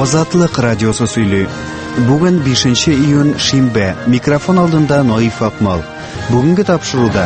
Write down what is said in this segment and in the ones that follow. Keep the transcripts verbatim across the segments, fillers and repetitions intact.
Азатлык радиосы сөйли. Бүген бишенче июнь шимбә. Микрофон алдында Наиф Акмал. Бүгенге тапшыруда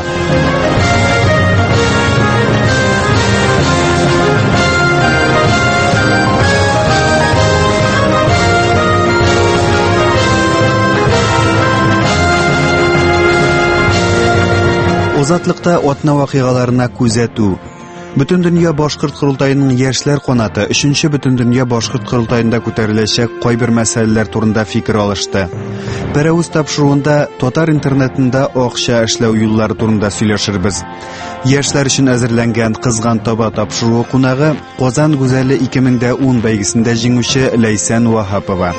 Азатлыкта атна вакыйгаларына күзәтү. Бүтән дөнья башкорт курултайының яшьләр канаты өченче бүтән дөнья башкорт курултаенда күтәреләчәк кайбер мәсьәләләр турында фикер алышты. Берәүз тапшыруында татар интернетында акча эшләү юллары турында сөйләшербез. Яшьләр өчен әзерләнгән кызган таба тапшыруы кунагы Казан гүзәле ике мең ун бәйгесендә җиңүче Ләйсән Вахапова.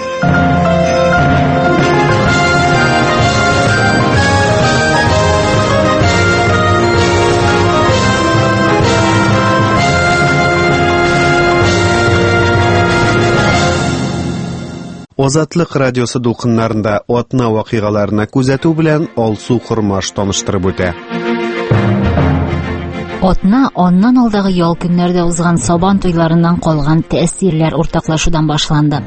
Азатлык радиосы дулкыннарында атна вакыйгаларына күзәтү белән Алсу Хормаш таныштырып үтә. Атна аннан алдагы ял көннәрдә узган Сабан туйларыннан калган тәэсирләр уртаклашудан башланды.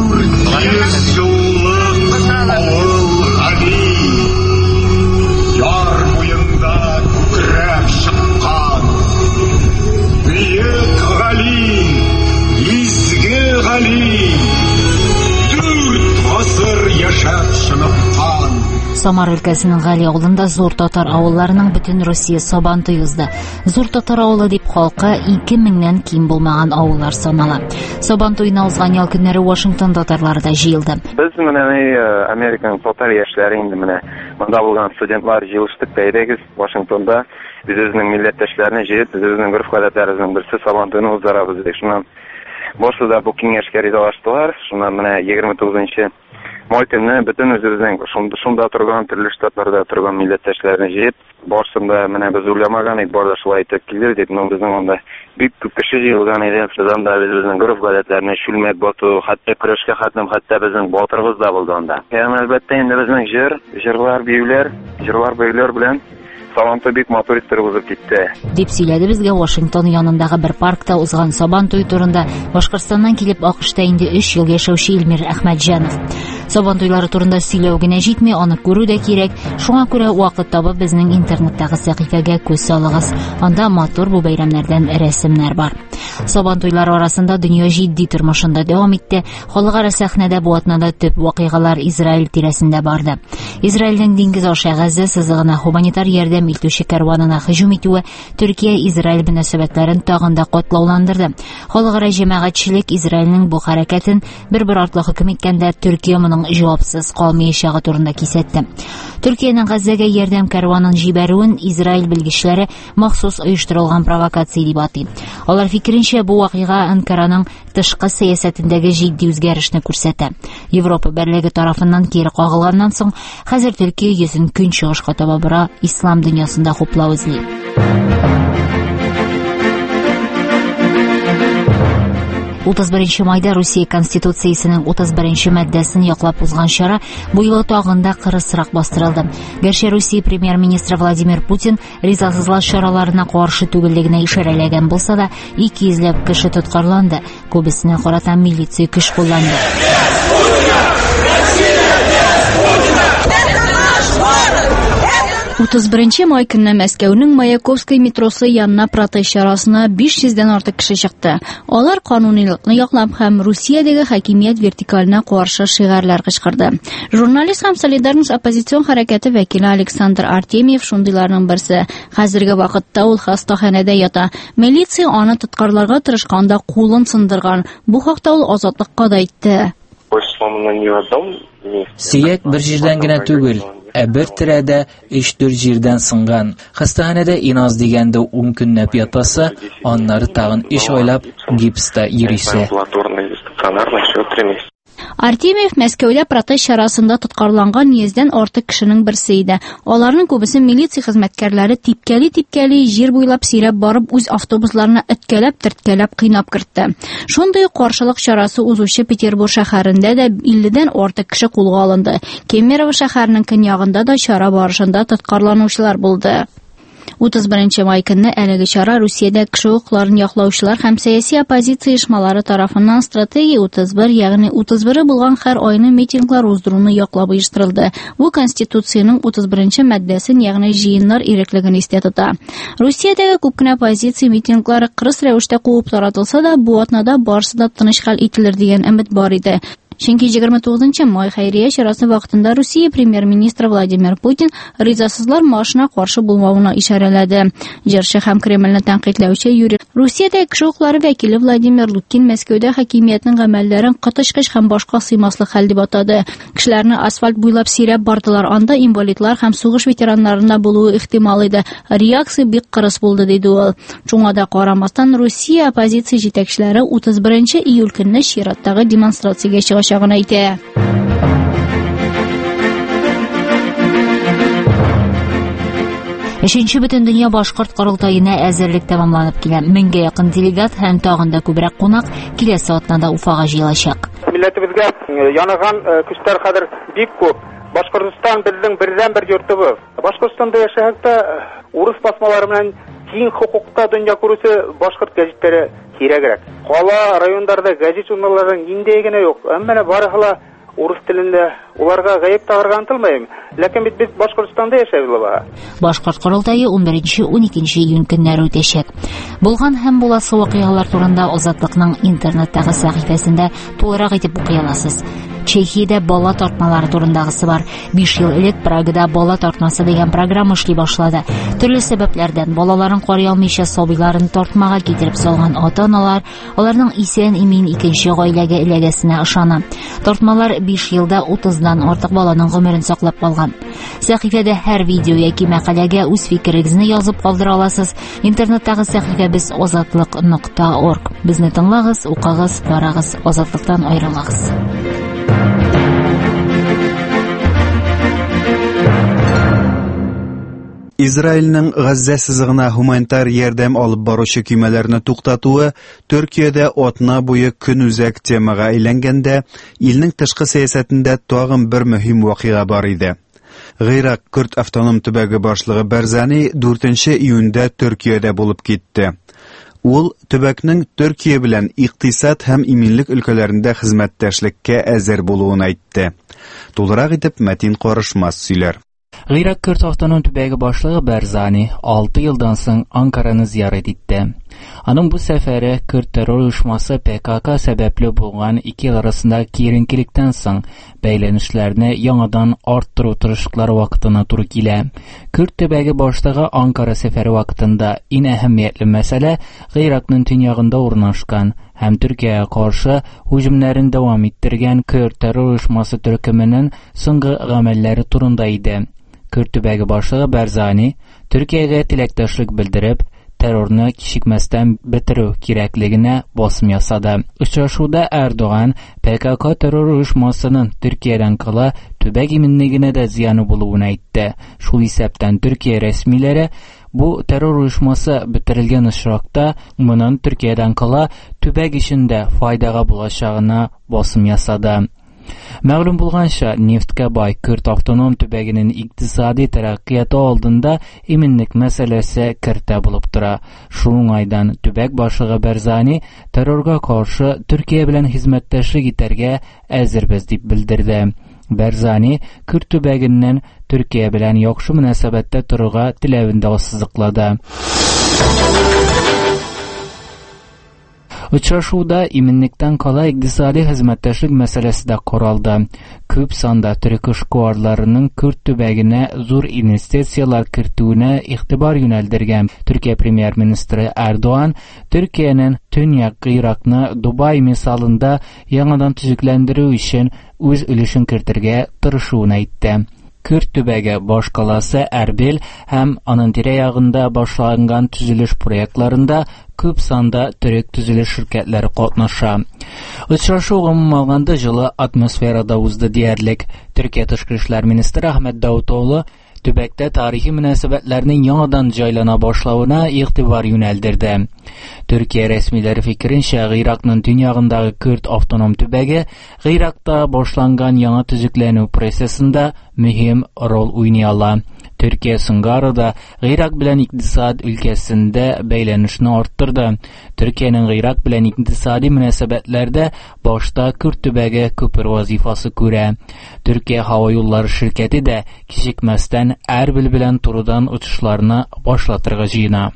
Самар өлкәсенең Гали авылында зур татар авылларының бөтен Россия Сабан туй узды. Зур татар авылы дип халкы ике меңнән ким булмаган авыллар санала. Сабан туйына узган ял көннәре Вашингтон татарлары да җыелды. Без менә Американың татар яшьләре инде менә монда булган студентлар җыелыштык бәйрәгез Вашингтонда. Без үзенең милләттәшләрне җыеп, без үзенең гореф-гадәтләребезнең берсе Сабан туйны уздырабыз дип. Шуннан башлыда бу киңәшкә ризалаштылар. Шуннан менә егерме тугызынчы май көнне бөтен үзебезнең шунда шунда торган төрле штатларда торган милләттәшләрне җыеп, барсында менә без уйламаган идек, барда шулай итеп килер дип, но безнең анда бик күп кеше җыелган иде. Шунда да безнең гореф-гадәтләрне шүлмәк бату, хәтта көрәшкә хәтлем, хәтта безнең батырыбыз да булды анда. Һәм әлбәттә инде безнең җыр, җырлар, биюләр, җырлар, биюләр белән Сабан туй бик матур итеп узып китте. Дип сөйләде безгә Вашингтон янындагы бер паркта узган Сабан туй турында Башкортстаннан килеп АКШта инде өч ел яшәүче Илмир Әхмәтҗанов. Сабан туйлары турында сөйләү генә җитми, аны күрү дә кирәк. Шуңа күрә вакыт табып безнең интернеттагы сәхифәгә күз салыгыз. Анда матур бу бәйрәмнәрдән рәсемнәр бар. Сабан туйлары арасында дөнья җитди тормышында дәвам итте. Халыкара сәхнәдә бу атнада төп вакыйгалар Израиль тирәсендә барды. Израильнең диңгез аша Газа сызыгына гуманитар ярдәм итүче кәрванына һөҗүм итүе Төркия-Израиль мөнәсәбәтләрен тагын да катлауландырды. Халыкара җәмәгатьчелек Израильнең бу хәрәкәтен бер-бер артлы хөкем иткәндә Төркия моның җавапсыз калмаячагы турында кисәтте. Төркиянең Газага ярдәм кәрванын җибәрүен Израиль белгечләре махсус оештырылган провокация дип атый. Алар фикеренчә, бу вакыйга Анкараның тышкы сәясәтендәге җитди үзгәрешне күрсәтә. Европа берлеге тарафыннан кире кагылганнан соң, хәзер Төркия йөзен көнчыгышка таба бара, ислам дөньясында хуплау эзли. утыз беренче майда Русия Конституциясенең утыз беренче маддәсен яклап узган чара бу елы тагын да кырысрак бастырылды. Гәрчә Русия премьер-министры Владимир Путин ризасызлык чараларына каршы түгеллегенә ишарәләгән булса да, ике йөзләп кеше тоткарланды. Күбесенә карата милиция көч кулланды. утыз беренче май көнне Мәскәүнең Маяковский метросы янына протест чарасына биш йөздән артык кеше чыкты. Алар канунилыкны яклап һәм Русиядәге хакимият вертикаленә каршы шигарлар кычкырды. Журналист һәм Солидарность оппозицион хәрәкәте вәкиле Александр Артемьев шундыйларның берсе. Хәзерге вакытта ул хастаханәдә ята. Милиция аны тоткарларга тырышканда кулын сындырган. Бу хакта ул Азатлыкка да әйтте. Сөяк бер җирдән генә түгел, ә бер тирәдә өч-дүрт җирдән сынган. Хастаханәдә иназ дигәндә ун көнләп ятасы, аннары тагын өч айлап гипста йөрисе. Артемьев Мәскәүдә протест чарасында тоткарланган йөздән артык кешенең берсе иде. Аларның күбесе милиция хезмәткәрләре типкәли-типкәли җир буйлап сирәп барып үз автобусларына эткәләп-төрткәләп кыйнап кертте. Шундый каршылык чарасы узучы Петербург шәһәрендә дә илледән артык кеше кулга алынды. Кемерово шәһәренең көньягында да чара барышында тоткарланучылар булды. утыз беренче май көнне әлеге чара Русиядә кеше хукукларын яклаучылар һәм сәяси оппозиция оешмалары тарафыннан стратегия утыз бер, ягъни утыз бер булган һәр айны митинглар уздыруны яклап оештырылды. Бу Конституциянең утыз беренче маддәсен, ягъни җыеннар иреклеген истә тота. Русиядәге күп кенә оппозиция митинглары кырыс рәвештә куып таратылса да, бу атнада барысы да тыныч хәл ителер дигән өмет бар иде. Чөнки егерме тугызынчы май хәйрия чарасы вакытында Русия премьер-министры Владимир Путин ризасызлар маршына каршы булмавына ишарәләде. Җырчы һәм Кремльне тәнкыйтьләүче Юрий Русиядә кеше хукуклары вәкиле Владимир Лукин Мәскәүдә хакимиятның гамәлләрен кытышкыч һәм башка сыймаслык хәл дип атады. Кешеләрне асфальт буйлап сөйрәп бардылар, анда инвалидлар һәм сугыш ветераннарында булуы ихтимал иде. Реакция бик кырыс булды, диде ул. Шуңа да карамастан Русия оппозиция җитәкчеләре утыз беренче июль көнне чираттагы демонстрациягә чыгачак әйтә. Өченче бөтен дөнья башкорт корылтаена әзерлек тәмамланып килә. Меңгә якын делегат һәм тагын да күбрәк кунак киләсе атнада Уфага җыелачак. Милләтебезгә янаган көчләр хәзер бик күп. Башкортстан безнең бердән бер йортыбыз. Башкортстанда яшәһәк тә урыс басмалары белән киң хукукта дөнья күрүсе башкорт гәҗитләре кирәгрәк. Кала районнарда гәҗит журналлары ниндәй генә юк. Әмма барыһы урыс телендә. Уларга гаеп тагырга ынтылмыйм. Ләкин бит без Башкортстанда яшәйбез. Башкорт корылтае он беренче - он икенче июнь көннәре үтәчәк. Булган һәм буласы вакыйгалар турында Азатлыкның интернеттагы сәхифәсендә тулырак итеп укый аласыз. Чехиядә бала тартмалары турындагысы бар. биш ел элек Прагада бала тартмасы дигән программа эшли башлады. Төрле сәбәпләрдән балаларын карый алмыйча сабыйларын тартмага китереп салган ата-аналар аларның исән-имин икенче гаиләгә эләгәсенә ышана. Тартмалар биш елда утыздан артык баланың гомерен саклап калган. Сәхифәдә һәр видео яки мәкаләгә үз фикерегезне язып калдыра аласыз. Интернеттагы сәхифәбез азатлык нокта орг. Безне тыңлагыз, укыгыз, барагыз, азатлыктан аерылмагыз. Израильнең Газза сызыгына гуманитар ярдәм алып баручы көймәләрне туктатуы Төркиядә атна буе көнүзәк темага әйләнгәндә, илнең тышкы сәясәтендә тагын бер мөһим вакыйга бар иде. Гыйрак Көрд автоном төбәге башлыгы Барзани дүртенче июньдә Төркиядә булып китте. Ул төбәкнең Төркия белән икътисад һәм иминлек өлкәләрендә хезмәттәшлеккә әзер булуын әйтте. Тулырак итеп Мәтин Карышмас сөйләр. Гыйрак Көрд автоном төбәге башлыгы Барзани алты елдан соң Анкараны зиярат итте. Аның бу сәфәре Көрд террор оешмасы Пэ Ка Ка сәбәпле булган ике ел арасында киеренкелектән соң бәйләнешләрне яңадан арттыру тырышлыклары вакытына туры килә. Көрд төбәге башлыгы Анкара сәфәре вакытында иң әһәмиятле мәсьәлә Гыйракның төньягында урнашкан һәм Төркиягә каршы һөҗүмнәрен дәвам иттергән Көрд террор оешмасы төркеменең соңгы гамәлләре турында иде. Көрд төбәге башлыгы Барзани Төркиягә теләктәшлек белдереп, террорны кичекмәстән бетерү кирәклегенә басым ясады. Очрашуда Эрдоган Пэ Ка Ка террор оешмасының Төркиядән кала төбәк иминлегенә дә зыяны булуын әйтте. Шул исәптән Төркия рәсмиләре бу террор оешмасы бетерелгән очракта моның Төркиядән кала төбәк ишендә файдага булачагына басым ясады. Мәгълүм булганча, нефткә бай Көрд автоном төбәгенең икътисади тараҡҡияты алдында иминлек мәсьәләсе кертә булып тора. Шул уңайдан төбәк башлыгы Барзани террорга каршы Төркия белән хезмәттәшлек итәргә әзербез дип белдерде. Барзани Көрд төбәгеннән Төркия белән яхшы мөнәсәбәттә торырга теләвен дә ассызыклады. Очрашуда иминлектән кала икътисади хезмәттәшлек мәсьәләсе дә каралды. Күп санда төрек эшкуарларының Көрд төбәгенә зур инвестициялар кертүенә игътибар юнәлдергән Төркия премьер-министры Эрдоган Төркиянең төньяк Гыйракны Дубай мисалында яңадан төзекләндерү өчен үз өлешен кертергә тырышуын әйтте. Көрд төбәге баш каласы Эрбил һәм аның тирә-ягында башланган төзелеш проектларында күп санда төрек төзелеш ширкәтләре катнаша. Очрашу гомумән алганда җылы атмосферада узды диярлек. Төркия тышкы эшләр министры Әхмәт Даутоглу төбәктә тарихи мөнәсәбәтләрнең яңадан җайлана башлавына игътибар юнәлдерде. Төркия рәсмиләре фикеренчә, Гыйракның төньягындагы Көрд автоном төбәге Гыйракта башланган яңа төзекләнү процессында мөһим роль уйный ала. Төркия сыңгары да Ирак белән икътисад өлкәсендә бәйләнешне арттырды. Төркиянең Ирак белән икътисади мөнәсәбәтләрдә башта Күрд төбәге күпер вазифасы күрә. Төркия һава юллары ширкәте дә кичекмәстән Әрбил белән турыдан очышларны башлатырга җыена.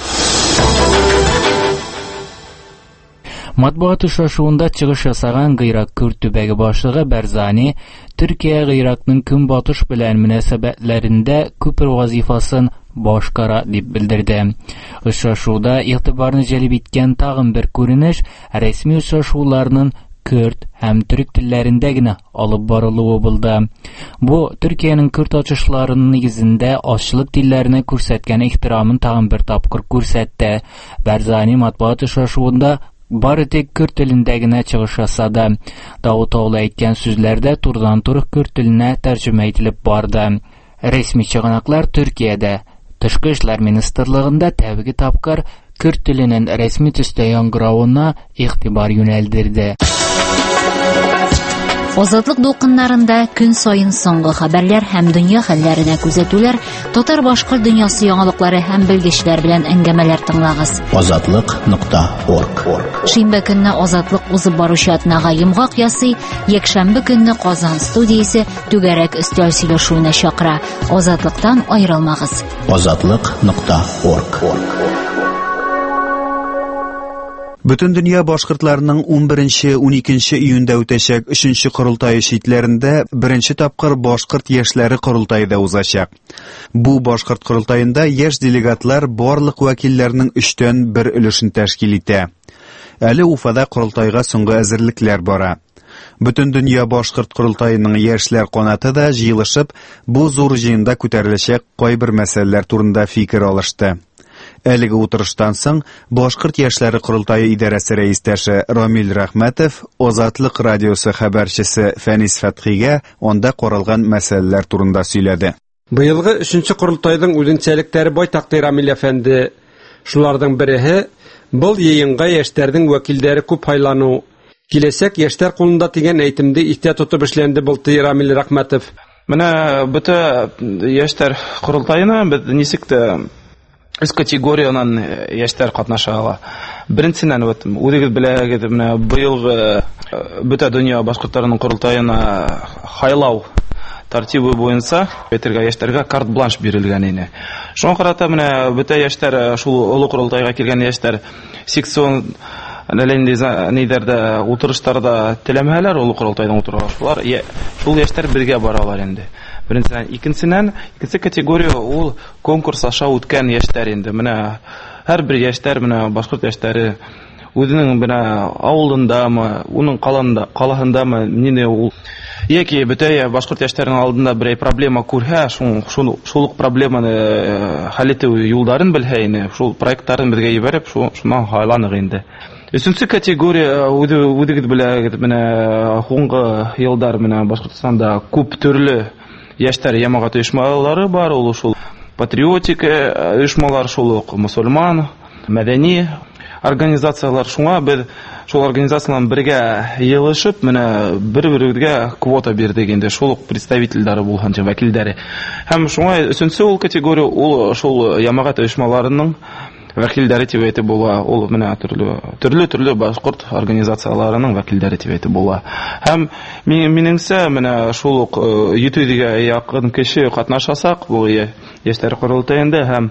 Матбугат очрашуында чыгыш ясаган Ирак Күрд төбәге башлыгы Барзани Төркия Иракның көнбатыш белән мөнәсәбәтләрендә күпер вазифасын башкара дип белдерде. Очрашуда игътибарны җәлеп иткән тагын бер күренеш рәсми очрашуларның Күрд һәм төрек телләрендә генә алып барылуы булды. Бу Төркиянең Күрд ачышларының нигезендә ачлык телләренә күрсәткән ихтирамын тагын бер тапкыр күрсәтте. Барзани матбугат очрашуында бары тик Күрд телендә генә чыгыш ясады. Давутоглы әйткән сүзләрдә турыдан-туры Күрд теленә тәрҗемә ителеп барды. Рәсми чыганаклар Төркиядә Тышкы эшләр министрлыгында тәүге тапкыр Күрд теленең рәсми төстә яңгыравына игътибар юнәлдерде. Азатлык дулкыннарында көн сайын соңгы хәбәрләр һәм дөнья хәлләренә күзәтүләр, татар-башкорт дөньясы яңалыклары һәм белгечләр белән әңгәмәләр тыңлагыз. азатлык нокта орг. Шимбә көнне Азатлык узып баручы атнага йомгак ясый, якшәмбе көнне Казан студиясе түгәрәк өстәл сөйләшүенә чакыра. Азатлыктан аерылмагыз. азатлык нокта орг. Бөтен дөнья башкортларының ун беренче - ун икенче июньдә үтәчәк өченче корылтайы читләрендә беренче тапкыр башкорт яшьләре корылтайы да узачак. Бу башкорт корылтаенда яшь делегатлар барлык вәкилләрнең өчтән бер өлешен тәшкил итә. Әле Уфада корылтайга соңгы әзерлекләр бара. Бөтен дөнья башкорт корылтаеның яшьләр канаты да җыелышып, бу зур җыенда күтәреләчәк кайбер мәсьәләләр турында фикер алышты. Әлеге утырыштан соң Башкорт яшьләре корылтайы идарәсе рәистәше Рамил Рәхмәтов Азатлык радиосы хәбәрчесе Фәнис Фәтхигә анда каралган мәсьәләләр турында сөйләде. Быелгы өченче корылтайның үзенчәлекләре байтак ди Рамил әфәнде. Шуларның береһе был йыенга яшьләрнең вәкилләре күп һайлану. Киләсәк яшьләр кулында дигән әйтемде ихтият тотып эшләнде булды Рамил Рәхмәтов. Менә бөтә яшьләр корылтайына без нисек тә Үз категориянан яшьләр катнаша ала. Беренчедән вот үдегез беләгез менә быелгы бөтә дөнья башкортларының корылтаена хайлау тәртибе буенча әйтергә яшьләргә карт-бланш бирелгән иде. Шуңа карата менә бөтә яшьләр шул олы корылтайга килгән яшьләр секцион нидәрдә утырыштарда теләмәләр олы корылтайдан утырышлар. Шул яшьләр бергә баралар инде. Беренчедән, икенчедән, икенче категория ул конкурс аша үткән яшьләр инде. Менә һәрбер яшьләр менә башкорт яшьләре үзенең менә авылындамы, уның каланда, калаһындамы, нине ул яки бөтә башкорт яшьләренең алдында бер проблема күрһә, шул шул проблеманы хәл итү юлларын белһә ине, шул проектларын бергә ибәреп, шуннан хайланык инде. Өченче категория үдегез беләгез менә хуңгы елдар менә Башкортстанда күп төрле яшьләр ямагат оешмалары бар, ул шул патриотик оешмалар, шул ук мусульман, мәдәни организациялар. Шуңа без шул организацияларның бергә йылышып, менә бер-берегезгә квота бирдек инде, шул ук представительләре булганча вәкилләре. Һәм шуңа өченче ул категория ул шул ямагат оешмаларының вәкилләре дип әйтеп була. Ул менә төрле төрле төрле башкорт организацияларының вәкилләре дип әйтеп була. Һәм минеңсә менә шул ук йөтүгә якын кеше катнашасак бу яшьләр корылтаенда һәм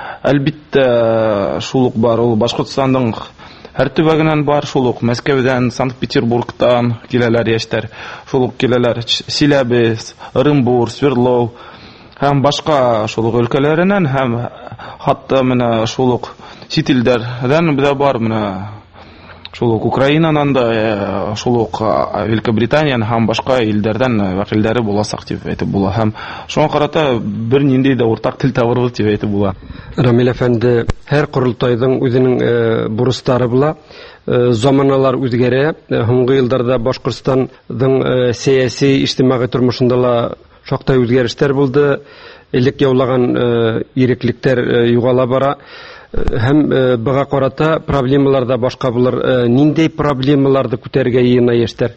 әлбиттә шул ук бар, ул Башкортстанның һәр төбәгеннән бар, шул ук Мәскәүдән, Санкт-Петербургтан киләләр яшьләр, шул ук киләләр Силәбе, Оренбур, Свердлов һәм башка шул ук өлкәләреннән һәм хатта менә шул ук чит илләрдән дә бар, менә шул ук Украинанан да, шул ук Великобританиян һәм башка илләрдән вәкилләре буласак дип әйтеп була. Һәм шуңа карата бер нинди дә уртак тел табарбыз дип әйтеп була. Рамил әфәнде, һәр корылтайның үзенең бурыстары була. Заманалар үзгәрә. Һуңгы елларда Башкортстанның сәяси, иҗтимагый тормышында ла шактый үзгәрешләр булды. Элек яулаган иреклектер югала бара. Һәм быга карата проблемалар да башка булыр. Ниндәй проблемаларны күтәргә йыена яшьләр?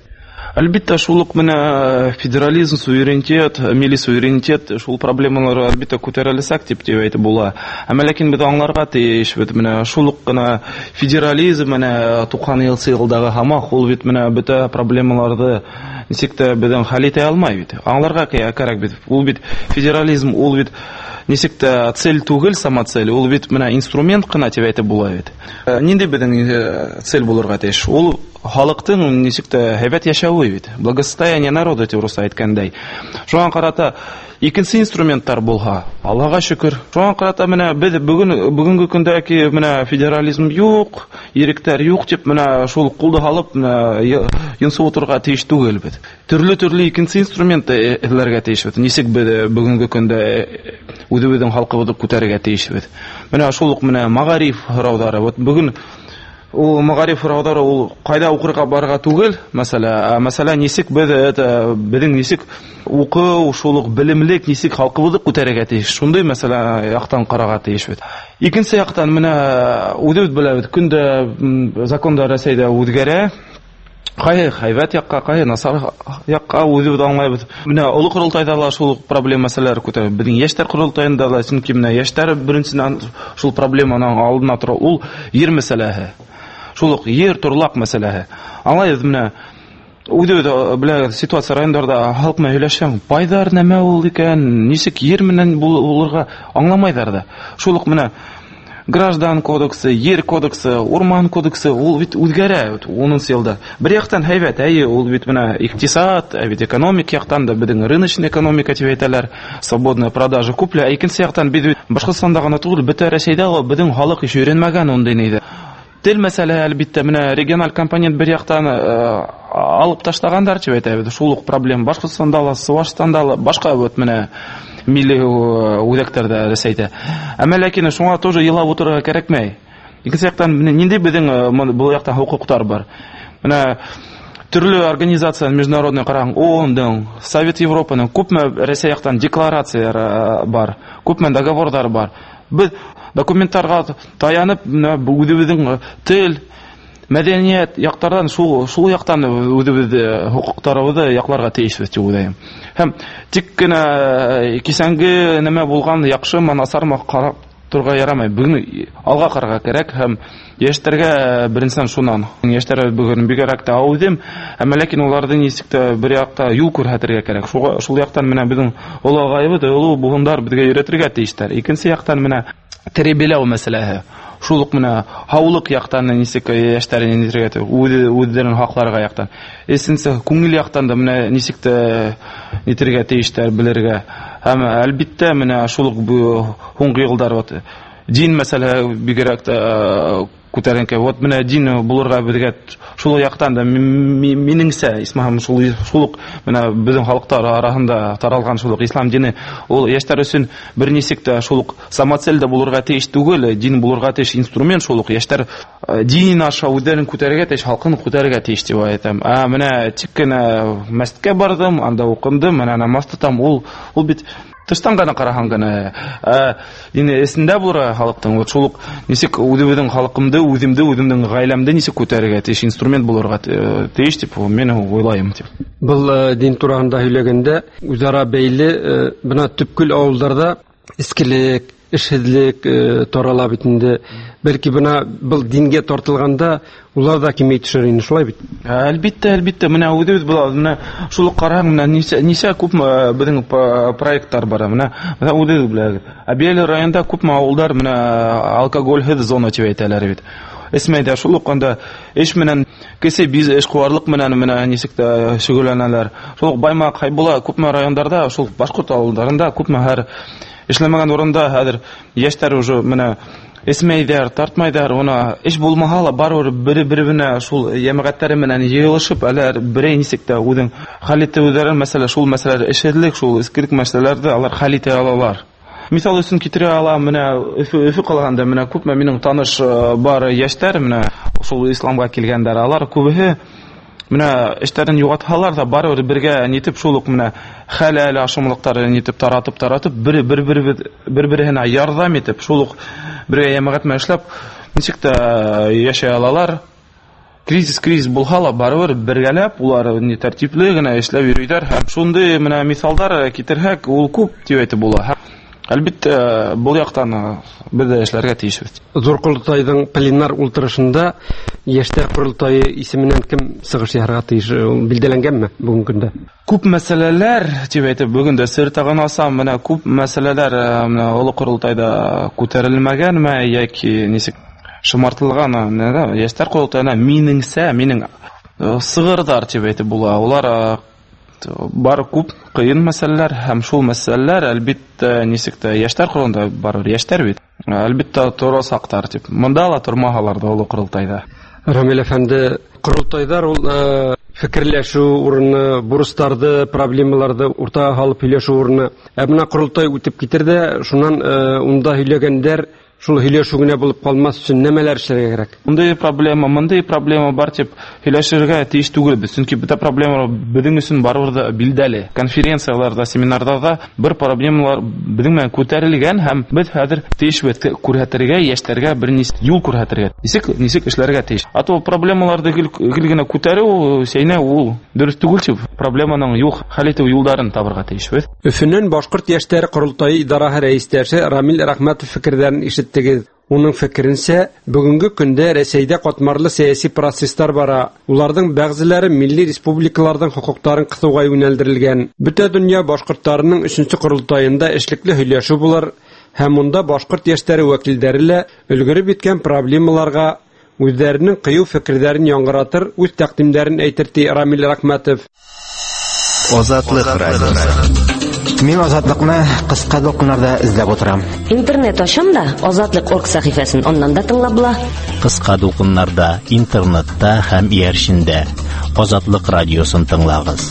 Әлбәттә, шул ук менә федерализм, суверенитет, милли суверенитет, шул проблемалар әлбәттә күтәрелсәк дип әйтеп була. Әмма ләкин без аңларга тиеш, бит менә шул ук кына федерализм менә туксан елдагы хамак, ул бит менә бөтә проблемаларны ничек тә бездән хәл итә алмый бит. Аңларга кирәк бит. Ул бит федерализм, ул бит ничек тә цель түгел, сама цель, ул бит менә инструмент кына дип әйтеп була бит. Нинди бездән цель булырга тиеш? Ул халыктың ничек тә һәйбәт яшәве бит. Благосостояние народа дип рус әйткәндәй. Шуңа карата икенче инструменттар булга, Аллага шөкер. Шуңа карата менә без бүген бүгенге көндәге менә федерализм юк, иректәр юк дип менә шул кулды алып йонсып утырга тиеш түгел бит. Төрле-төрле икенче инструменты эзләргә тиеш бит. Ничек без бүгенге көндә үзебезнең халкыбызны күтәрергә тиеш бит. Менә шул ук менә магариф раудары. Вот бүген ул магариф раудары ул кайда укырга барга түгел, мәсәлә, мәсәлә ничек без это безнең ничек укы, шул ук белемлек ничек халкыбызны күтәрергә тиеш. Шундый мәсәлә яктан карарга тиеш бит. Икенче яктан менә үзебез беләбез, көндә законда Россиядә үзгәрә. Кай хайват якка, кай насар якка үзебез аңлайбыз. Менә олы курултайда ла шул проблема мәсьәләләр күтәрә. Безнең яшьтәр курултаенда ла чөнки менә яшьтәр беренчедән шул проблеманың алдына тора. Ул йер мәсьәләһе. Шул ук йер турлак мәсьәләһе. Аңлайбыз менә үзебез белән ситуация районнарда халык менә һөйләшәм. Пайдар нәмә ул икән, ничек йер менән булырга аңламайдар да. Шул ук менә Граждан кодексы, йер кодексы, урман кодексы, ул бит үзгәрә унынчы елда. Бер яктан һәйбәт, әйе, ул бит менә икътисад, бит экономик яктан да безнең рыночный экономика дип әйтәләр, свободная продажа күпле. Икенче яктан бит Башкортстанда гына түгел, бөтен Россиядә безнең халык иш өйрәнмәгән ундый нидә. Тел мәсьәлә әлбәттә менә региональ компонент бер яктан алып ташлагандар дип әйтәбез. Шул ук проблема Башкортстанда ла, Чувашстанда ла, башка вот менә милли үзәкләрдә Россиядә. Әмма ләкин шуңа тоже елап утырырга кирәкмәй. Икенче яктан нинди безнең бу яктан хукуктар бар. Менә төрле организация международный караң, ООНның, Совет Европаның күпме Россия яктан декларацияләр бар, күпме договорлар бар. Без документларга таянып, үзебезнең тел, мәдәният яктардан шул шул яктан үзебез хукуктарыбызны якларга тиешбез дип уйлыйм. Һәм тик кенә кисәнге нәмә булган яхшы манасарма карап турга ярамый. Бүген алга карарга кирәк һәм яшьтәргә беренчедән шуннан. Яшьтәр бүген бигрәк тә аудым, әмма ләкин уларны ничек тә бер якта юл күрсәтергә кирәк. Шуга шул яктан менә безнең олы гайбы, олы бугындар безгә өйрәтергә тиештәр. Икенче яктан менә тәрбияләү мәсьәләһе. Шул ук менә һаулык яктан ничек яшьтәрне нитергә үзләренең хакларга яктан. Эсенсе күңел яктан да менә ничек тә нитергә тиештәр белергә. Һәм әлбәттә менә шул ук бу һуңгы еллар вот дин мәсьәлә бигрәк тә күтәренкә. Вот менә дин булырга безгә шул яктан да минеңсә исмаһам шул шул ук менә безнең халыктар арасында таралган шул ук ислам дине ул яшьтәр өчен бер ничек тә шул ук самоцель дә булырга тиеш түгел, дин булырга тиеш инструмент шул ук яшьтәр дин аша үзләрен күтәрергә тиеш, халкын күтәрергә тиеш дип әйтәм. А менә тик кенә мәскәткә бардым, анда укындым, менә намаз тотам, ул ул бит тыштан гына караган гына дине эсендә булырга халыктың вот шул ук ничек үзебезнең халкымды, үземдә, үземнең гаиләмдә ничек күтәрергә тиеш инструмент булырга тиеш дип мен уйлыйм дип. Был дин турында һөйләгәндә үзара бәйле бына төпкөл авылларда искелек, эшһезлек тарала бит инде. Бәлки бына был дингә тартылганда улар да кимей төшер инде, шулай бит. Әлбәттә, әлбәттә, менә үзебез була, менә шул караң, менә ничә ничә күп безнең проектлар бар, менә үзебез белән. Әбиәле районында күп авылдар менә алкогольһез зона дип әйтәләр бит. Эсмәйдә шул ук анда эш менән кесе бизнес эшкуарлык менән менә ничек тә шөгыльләнәләр. Шул Баймак, Хайбула күпме районнарда, шул Башкорт авылларында күпме һәр эшләмәгән урында хәзер яшьтәр уже менә эсмәйдәр, тартмайдар, ona эш булмаһа ла барыр бер-беренә шул җәмәгатьләре менән җыелышып, алар берәй ничек тә үзен хәл итә үзләрен, мәсьәлә шул мәсьәләләр эшһезлек, шул искелек мәсьәләләрдә алар хәл итә алалар. Мисал өчен китерә алам, менә Өфе калганда менә күпме минем таныш бар яшьтәр менә шул исламга килгәндәр, алар күбеһе менә эштәрен югатһалар да барыр бергә нитеп шул ук менә хәләл ашамлыктарын нитеп таратып таратып бер-бер-бер-беренә ярдәм итеп шул ук бергә җәмәгать мән эшләп ничек тә яшәй алалар. кризис кризис булса ла барыбер бергәләп улар не тәртипле генә эшләп йөриләр һәм шундый менә мисалдар китерһәк ул күп дип әйтеп була. Әлбәттә, бу яктан без дә эшләргә тиешбез. Зур Курултайның пленар утырышында яшьтәр Курултайы исеменнән кем сыгыш яһарга тиеш билдәләнгәнме бүгенге көндә? Күп мәсьәләләр дип әйтеп бүген дә сер тагын асам, менә күп мәсьәләләр менә Олы Курултайда күтәрелмәгәнме яки ничек шомартылган, яшьтәр Курултайына минеңсә, минең сыгырдар дип әйтеп була. Улар бар күп кыен мәсьәләләр һәм шул мәсьәләләр әлбәттә ничек тә яшьтәр Курултайда барыр, яшьтәр бит. Әлбәттә торы сактар дип. Монда ла тормагалар да Олы Курултайда. Рамил әфәнде, Курултайдар ул фикерләшү урыны, бурыстарды, проблемаларды уртага алып һөйләшү урыны. Ә менә Курултай үтеп китердә, шуннан унда һөйләгәндәр шул һөйләшү генә булып калмас өчен нәмәләр эшләргә кирәк? Мондый проблема, мондый проблема бар дип һөйләшергә тиеш түгел без. Чөнки бу проблемалар безнең өчен барыбер да билдәле. Конференцияларда, семинарларда бер проблемалар безнең белән күтәрелгән һәм без хәзер тиешбез күрһәтергә, яшьләргә бер ничек юл күрһәтергә. Ничек ничек эшләргә тиеш. Ато проблемаларда гел генә күтәрү, сәйнә ул дөрес түгел дип, проблеманың юк хәл итү юлларын табырга тиешбез. Өфөннән Башкорт яшьтәре Курултайы идарәһе рәистәше Рамил Рәхмәтов фикерләрен ишеттегез. Уның фикеренчә, бүгенге көндә Рәсәйдә катмарлы сәяси процесслар бара. Уларның бәгъзеләре милли республикаларның хукукларын кысуга юнәлдерелгән. Бөтә дөнья башкортларының өченче Курултайында эшлекле һөйләшү булыр һәм монда башкорт яшьтәре вәкилләре лә өлгереп биткән проблемаларга үзләренең кыю фикерләрен яңгыратыр, үз тәкъдимнәрен әйтер ди Рамил Рәхмәтов. Азатлык радиосы. Мин азатлыкны кыска докумнарда эзләп утырам. Интернет ачам да азатлык орг сәхифәсен аннан да тыңлап була. Кыска докумнарда, интернетта һәм ияршиндә Азатлык радиосын тыңлагыз.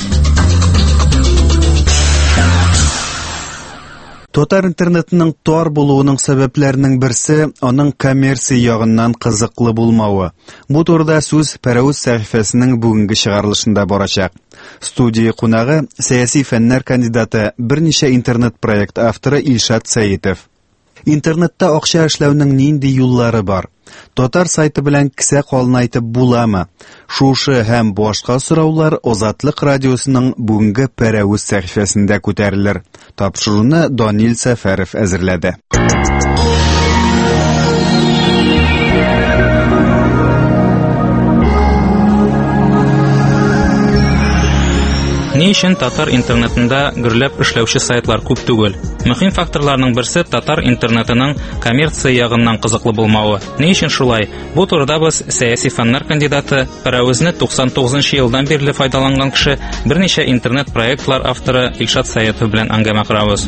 Татар интернетының тар булуының сәбәпләренең берсе аның коммерция ягыннан кызыклы булмавы. Бу турыда сүз Пәрәүз сәхифәсенең бүгенге чыгарылышында барачак. Студия кунагы сәяси фәннәр кандидаты, берничә интернет проект авторы Илшат Сәетов. Интернетта акча эшләүнең нинди юллары бар? Татар сайты белән кисә калынайтып буламы? Шушы һәм башка сораулар Азатлык радиосының бүгенге Пәрәүз сәхифәсендә күтәрелер. Тапшыруны Данил Сәфәров әзерләде. Ни өчен татар интернетында гөрләп эшләүче сайтлар күп түгел? Мөһим факторларның берсе татар интернетының коммерция ягыннан кызыклы булмавы. Ни өчен шулай? Бу турыда без сәяси фәннәр кандидаты, Пәрәүзне туксан тугызынчы елдан бирле файдаланган кеше, берничә интернет проектлар авторы Илшат Сәетов белән әңгәмә корабыз.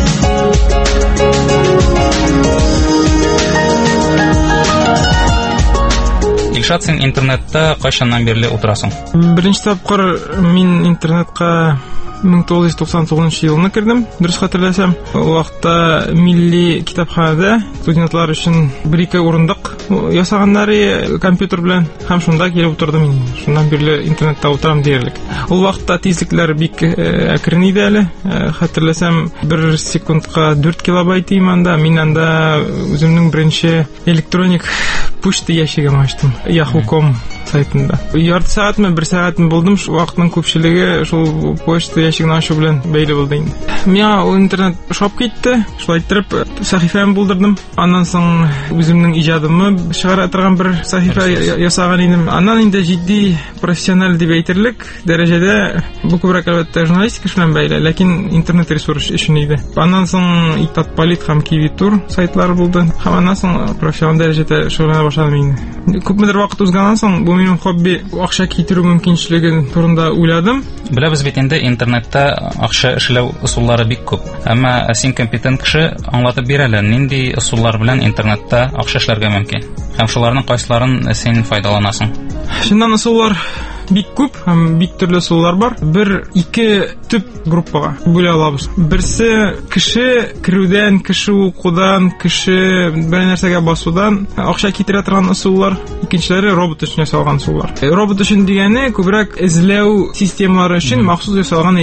Илшат, син интернетта кайчаннан бирле утырасың? Беренче тапкыр мин интернетка мең тугыз йөз туксан тугызынчы елны кирдем, дөрес хәтерләсәм. Ул вакытта милли китапханәдә студентлар өчен бер-ике урындык ясаганнары компьютер белән һәм шунда килеп утырдым мин. Шуннан бирле интернетта утырам диярлек. Ул вакытта тизлекләр бик әкрен иде әле. Хәтерләсәм, бер секундка дүрт килобайт иманда, мин анда үземнең беренче электроник почта ящигын ачтым. Yahoo точка ком сайтында. Ярты сәгатьме, бер сәгатьме булдым, шу вакытның күпчелеге шул почта ящигын ачу белән бәйле булды инде. Миңа ул интернет шоп китте. Шулай итеп сәхифәмне булдырдым. Аннан соң үземнең иҗадымны чыгара торган бер сәхифә ясаган идем. Аннан инде җитди профессиональ дип әйтерлек дәрәҗәдә бу күбрәк әлбәттә журналистика белән бәйле, ләкин интернет ресурс өчен иде. Аннан соң Итат Полит һәм Кивитур сайтлары булды. Һәм аннан соң профессиональ дәрәҗәдә шөгыльләнә башладым инде. Күпмедер вакыт узганнан соң бу минем хобби акча китерү мөмкинчелеген турында уйладым. Беләбез бит инде интернетта акча эшләү ысуллары бик күп. Әмма син компетент кеше аңлатып бирәләр, нинди ысуллар белән интернетта акча эшләргә мөмкин. Һәм шуларның кайсыларын син файдаланасың? Шуннан ысуллар бик күп һәм бик төрле ысуллар бар. Бер ике төп группага бүлә алабыз. Берсе кеше кирүдән, кеше укудан, кеше бер нәрсәгә басудан акча китерә торган ысуллар. Икенчеләре робот өчен ясалган ысуллар. Робот өчен дигәне күбрәк эзләү системалары өчен махсус ясалган әйбер.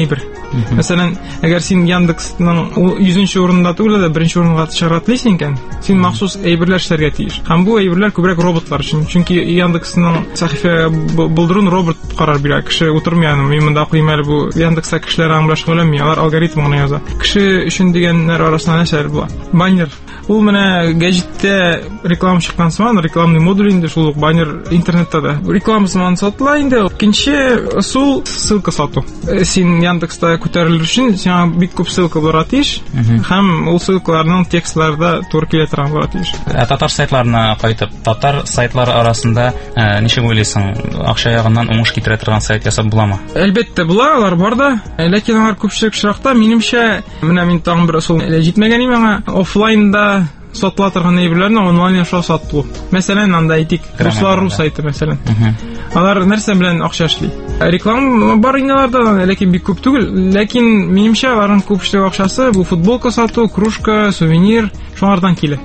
Мәсәлән, әгәр син Яндексның йөзенче урында түгел дә беренче урынга чыгарга телисең икән, син махсус әйберләр эшләргә тиеш. Һәм бу әйберләр күбрәк роботлар өчен. Чөнки Яндексның сәхифә булдыруын робот карар бирә. Кеше утырмый аны. Мин монда куймам әле бу Яндекста кешеләр аңа белән шөгыльләнмәй, алар алгоритм гына яза. Кеше өчен дигәннәр арасында нәрсәләр була? Баннер. Ул менә гәҗиттә реклама чыккан сыман, рекламный модуль инде шул ук баннер интернетта да. Реклама сыман сатыла инде. Икенче сул ссылка сату. Син Яндекста күтәрелер өчен сиңа бик күп ссылка булырга тиеш, һәм ул ссылкаларның текстларда туры килә торган булырга тиеш. Татар сайтларына кайтып, татар сайтлары арасында ничек уйлыйсың? Акча ягыннан уңыш китерә торган сайт ясап буламы? Әлбәттә була, алар бар да. Ләкин алар күпчелек очракта минемчә, менә мин тагын бер ысул җитмәгән имәңә, офлайнда сатыла торган әйберләрне онлайн аша сату. Мәсәлән, анда әйтик, Руслар.ру сайты мәсәлән. Алар нәрсә белән акча эшли? Реклама бар инде аларда, ләкин бик күп түгел. Ләкин минемчә аларның күпчелек акчасы бу футболка сату, кружка, сувенир, шулардан килә.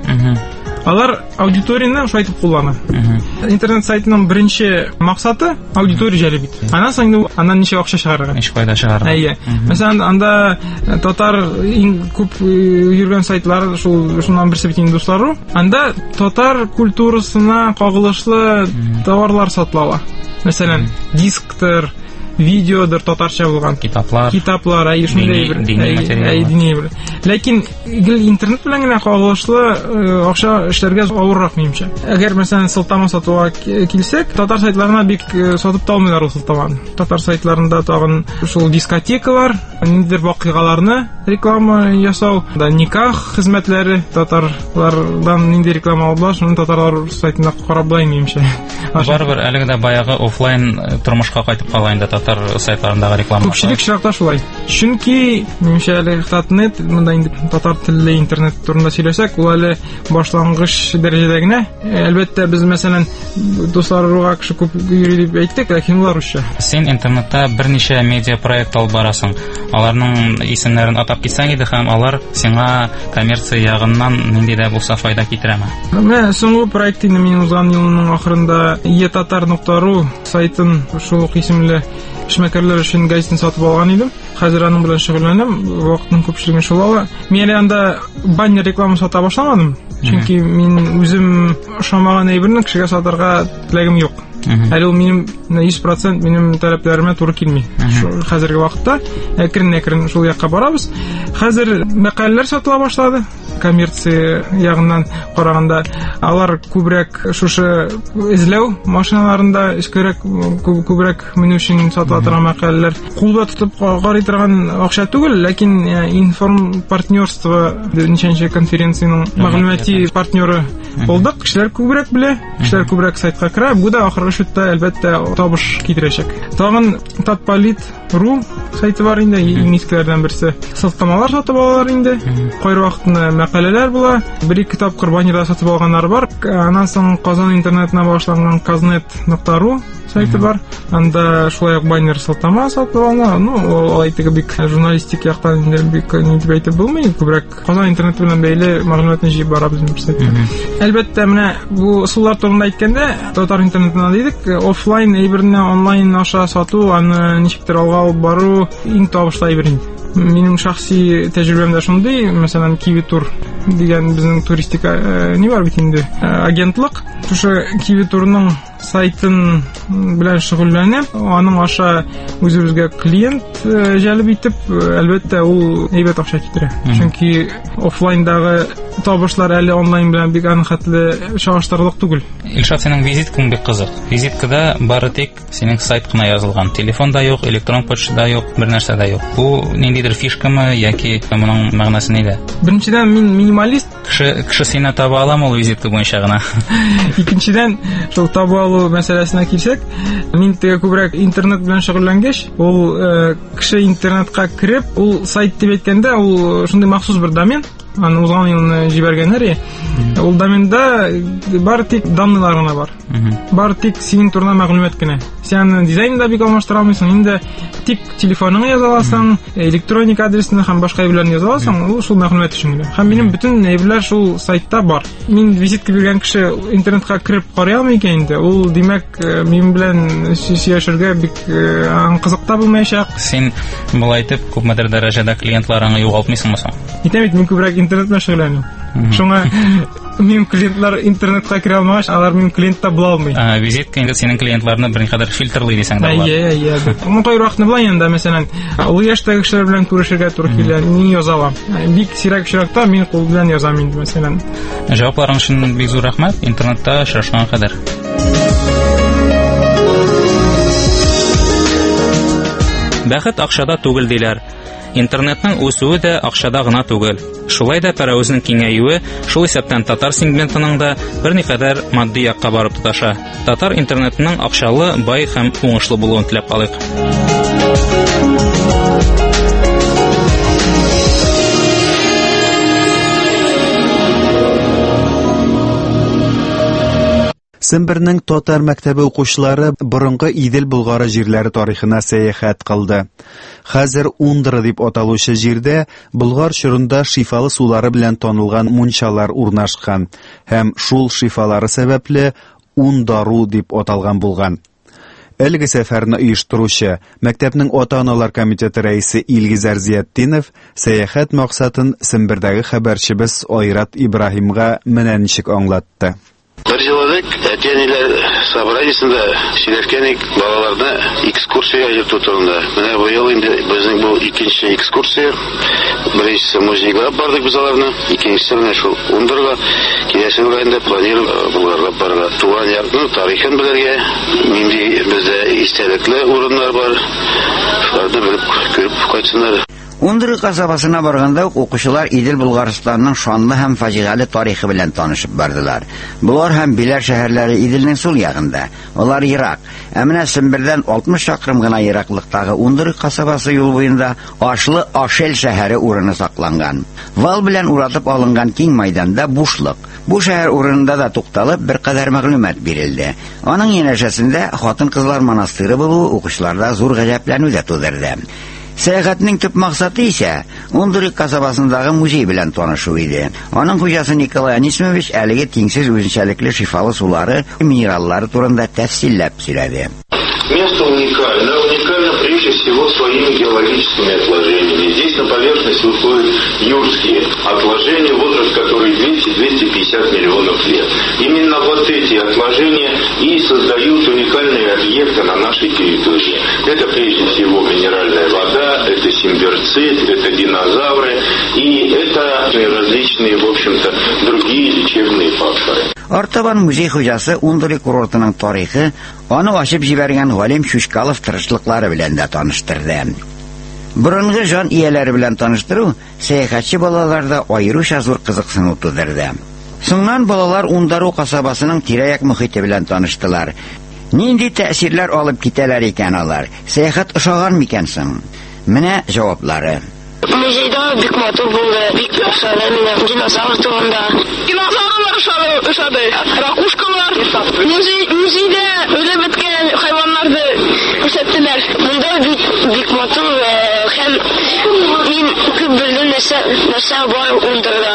Алар аудиторияны шайтып куллана. Интернет сайтының беренче максаты аудитория җәлеп итү. Аннан соң аннан ничә акча чыгарырга? Ничек файда чыгарырга? Әйе. Мәсәлән, анда татар иң күп йөргән сайтлар шул шуннан берсе бит инде Дуслар.ру. Анда татар культурасына кагылышлы товарлар сатыла. Мәсәлән, дисктер, видеодыр татарча булган, китаплар, китаплар, әй шундый бер дини бер. Ләкин интернет белән генә кагылышлы акча эшләргә авыррак минемчә. Әгәр мәсәлән сылтама сатуга килсәк, татар сайтларына бик сатып та алмыйлар ул сылтаманы. Татар сайтларында тагын шул дискотекалар, ниндидер вакыйгаларны реклама ясау, да никах хезмәтләре татарлардан нинди реклама алып, шуны татарлар сайтында карап булай минемчә. Барыбер әлеге дә баягы офлайн тормышка кайтып кала инде татар сайтларындагы реклама. Күпчелек очракта шулай. Чөнки минемчә әле татнет, монда инде татар телле интернет турында сөйләсәк, ул әле башлангыч дәрәҗәдә генә. Әлбәттә без мәсәлән Дуслар.руга кеше күп йөри дип әйттек, ләкин улар үчә. Син интернетта берничә медиа проект алып барасың. Аларның исемнәрен атап китсәң иде, һәм алар сиңа коммерция ягыннан нинди дә булса файда китерәме? Менә соңгы проект инде мин узган елның ахырында etatar.ru сайтын шул ук исемле эшмәкәрләр өчен газетаны сатып алган идем. Хәзер аның белән шөгыльләнәм. Вакытның күпчелеген шул ала. Мин анда баннер реклама сата башламадым. Чөнки мин үзем ошамаган әйберне кешегә сатарга теләгем юк. Әле ул минем йөз процент минем таләпләремә туры килми. Хәзерге вакытта әкрен-әкрен шул якка барабыз. Хәзер мәкаләләр сатыла башлады. Коммерция ягыннан караганда алар күбрәк шушы эзләү машиналарында эскәрәк күбрәк менә өчен сатыла торган мәкаләләр кулда тотып карый торган акча түгел, ләкин информ партнерство ничәнче конференцияның мәгълүмати партнеры булдык. Кешеләр күбрәк белә, кешеләр күбрәк сайтка керә. Бу да ахыргы шутта әлбәттә табыш китерәчәк. Тагын Tatpalit.ru сайты бар инде, иң искеләрдән берсе. Сылтамалар сатып алалар инде. Кайр вакытны мәкаләләр була. Бер-ике тапкыр баннерда сатып алганнар бар. Аннан соң Казан интернетына башланган казнет.ру сайты бар. Анда шулай ук баннер сылтама сатып алган. Ну, ул әйтеге бик журналистик яктан инде бик ни дип әйтеп булмый. Күбрәк Казан интернет белән бәйле мәгълүматны җыеп барабыз бер сайтта. Әлбәттә, менә бу сулар турында әйткәндә, татар интернетына дидек, офлайн әйберне онлайн аша сату, аны ничектер алга алып бару иң табышлы әйбер инде. Минем шәхси тәҗрибәмдә шундый, мәсәлән, Kiwi-Tour дигән безнең туристик ни бар бит инде, агентлык. Шушы Kiwi-Tourның сайтын белән шөгыльләнеп, аның аша үзебезгә клиент җәлеп итеп, әлбәттә ул әйбәт акча китерә. Чөнки офлайндагы табышлар әле онлайн белән бик анхатлы чагыштырырлык түгел. Илшат, синең визиткаң бик кызык. Визиткада бары тик синең сайт кына язылган. Телефон да юк, электрон почта да юк, бер нәрсә дә юк. Бу ниндидер фишкамы яки моның мәгънәсе нидә? Беренчедән, мин минималист. Кеше кеше сине таба аламы ул визитка буенча гына? Икенчедән, шул таба алу мәсьәләсенә килсәк, мин теге күбрәк интернет белән шөгыльләнгәч, ул кеше интернетка кирип, ул сайт дип әйткәндә, ул шундый махсус бер домен. аны узган елны җибәргәннәр. Ул доменда бар тик данныйлар гына бар. Бар тик синең турында мәгълүмат кенә. Сен дизайнда бик алмаштыра алмыйсың. Инде тик телефоныңны яза аласың, электроник адресны һәм башка әйберләрне яза аласың, ул шул мәгълүмат өчен генә. Һәм минем бөтен әйберләр шул сайтта бар. Мин визитка биргән кеше интернетка кирип карый алмый икән инде. Ул димәк мин белән сөйләшергә бик кызык та булмаячак. Син булай итеп күпмедер дәрәҗәдә клиентларыңны югалтмыйсыңмы соң? Итәм бит, мин күбрәк интернет белән шөгыльләнәм. Шуңа минем клиентлар интернетка кире алмагач, алар минем клиентта була алмый. А визитка инде синең клиентларны берникадәр фильтрлый дисәң дә була. Әйе, әйе. Ул кайры вакытны була инде, мәсәлән, ул яшьтәге кешеләр белән күрешергә туры килә, мин язалам. Бик сирәк очракта мин кул белән язам инде, мәсәлән. Җавапларың өчен бик зур рәхмәт. Интернетта очрашканга кадәр. Бәхет акчада түгел диләр. Интернетның үсүе дә акчада гына түгел. Шулай да пәрәүзнең киңәюе шул исәптән татар сегментының да берникадәр матди якка барып тоташа. Татар интернетының акчалы, бай һәм уңышлы булуын теләп калыйк. Сембернең татар мәктәбе укучылары борынгы Идел Болгары җирләре тарихына сәяхәт кылды. Хәзер Ундыр дип аталучы җирдә Болгар чорында шифалы сулары белән танылган мунчалар урнашкан һәм шул шифалары сәбәпле Ундару дип аталган булган. Әлеге сәфәрне оештыручы мәктәпнең ата-аналар комитеты рәисе Илгизәр Зиятдинов сәяхәт максатын Сембердәге хәбәрчебез Айрат Ибраһимга менә ничек аңлатты. Бер җылдык әтиәниләр собраниесендә сөйләшкәнек балаларны экскурсия йөртү турында. Менә бу ел инде безнең бу икенче экскурсия. Беренчесе музейга бардык без аларны, икенчесе менә шул Ундырга. Киләсе елда планируем Булгарга барырга. Туган якның тарихын белергә, нинди бездә истәлекле урыннар бар. Шуларны белеп күреп кайтсыннар. Ундыр касабасына барганда укучылар Идел Булгарстанның шанлы һәм фаҗигале тарихы белән танышып бардылар. Булар һәм Биләр шәһәрләре Иделнең сул ягында. Алар ерак. Ә менә Сембердән алтмыш чакрым гына ераклыктагы Ундыр касабасы юл буенда Ашлы Ашел шәһәре урыны сакланган. Вал белән уратып алынган киң мәйданда бушлык. Бу шәһәр урынында да тукталып бер кадәр мәгълүмат бирелде. Аның янәшәсендә хатын-кызлар монастыры булуы укучыларда зур гаҗәпләнү тудырды. Сәяхәтнең төп максаты исә Ундыр касабасындагы музей белән танышу иде. Аның хуҗасы Николай Анисимович әлеге тиңсез үзенчәлекле шифалы сулары, минераллары турында тәфсилләп сөйләде. Место уникально, уникально прежде всего своими геологическими отложениями. Здесь на поверхность выходят юрские отложения, возраст которых двести - двести пятьдесят миллионов лет. Именно вот эти отложения и создают уникальные объекты на нашей территории. Это прежде всего минеральная вода, это симбирцит, это динозавры и это различные, в общем-то, другие лечебные факторы. Артабан музей хуҗасы Ундыр курортының тарихы, аны ачып җибәргән Галим Шушкалов тырышлыклары белән дә таныштырды. Борынгы жан ияләре белән таныштыру сәяхәтче балаларда аеруча зур кызыксыну тудырды. Соңнан балалар Ундару касабасының тирә-як мөхите белән таныштылар. Нинди тәэсирләр алып китәләр икән алар? Сәяхәт ошаган микән соң? Менә җаваплары. Музейда бик матур булды, бик ошады миңа динозавр турында. Динозаврлар ошады, ошады. Ракушкалар. Музей, музейда үлеп беткән хайваннарны күрсәттеләр. Монда бик бик матур һәм мин күп белдем нәрсә нәрсә бар Ундырда.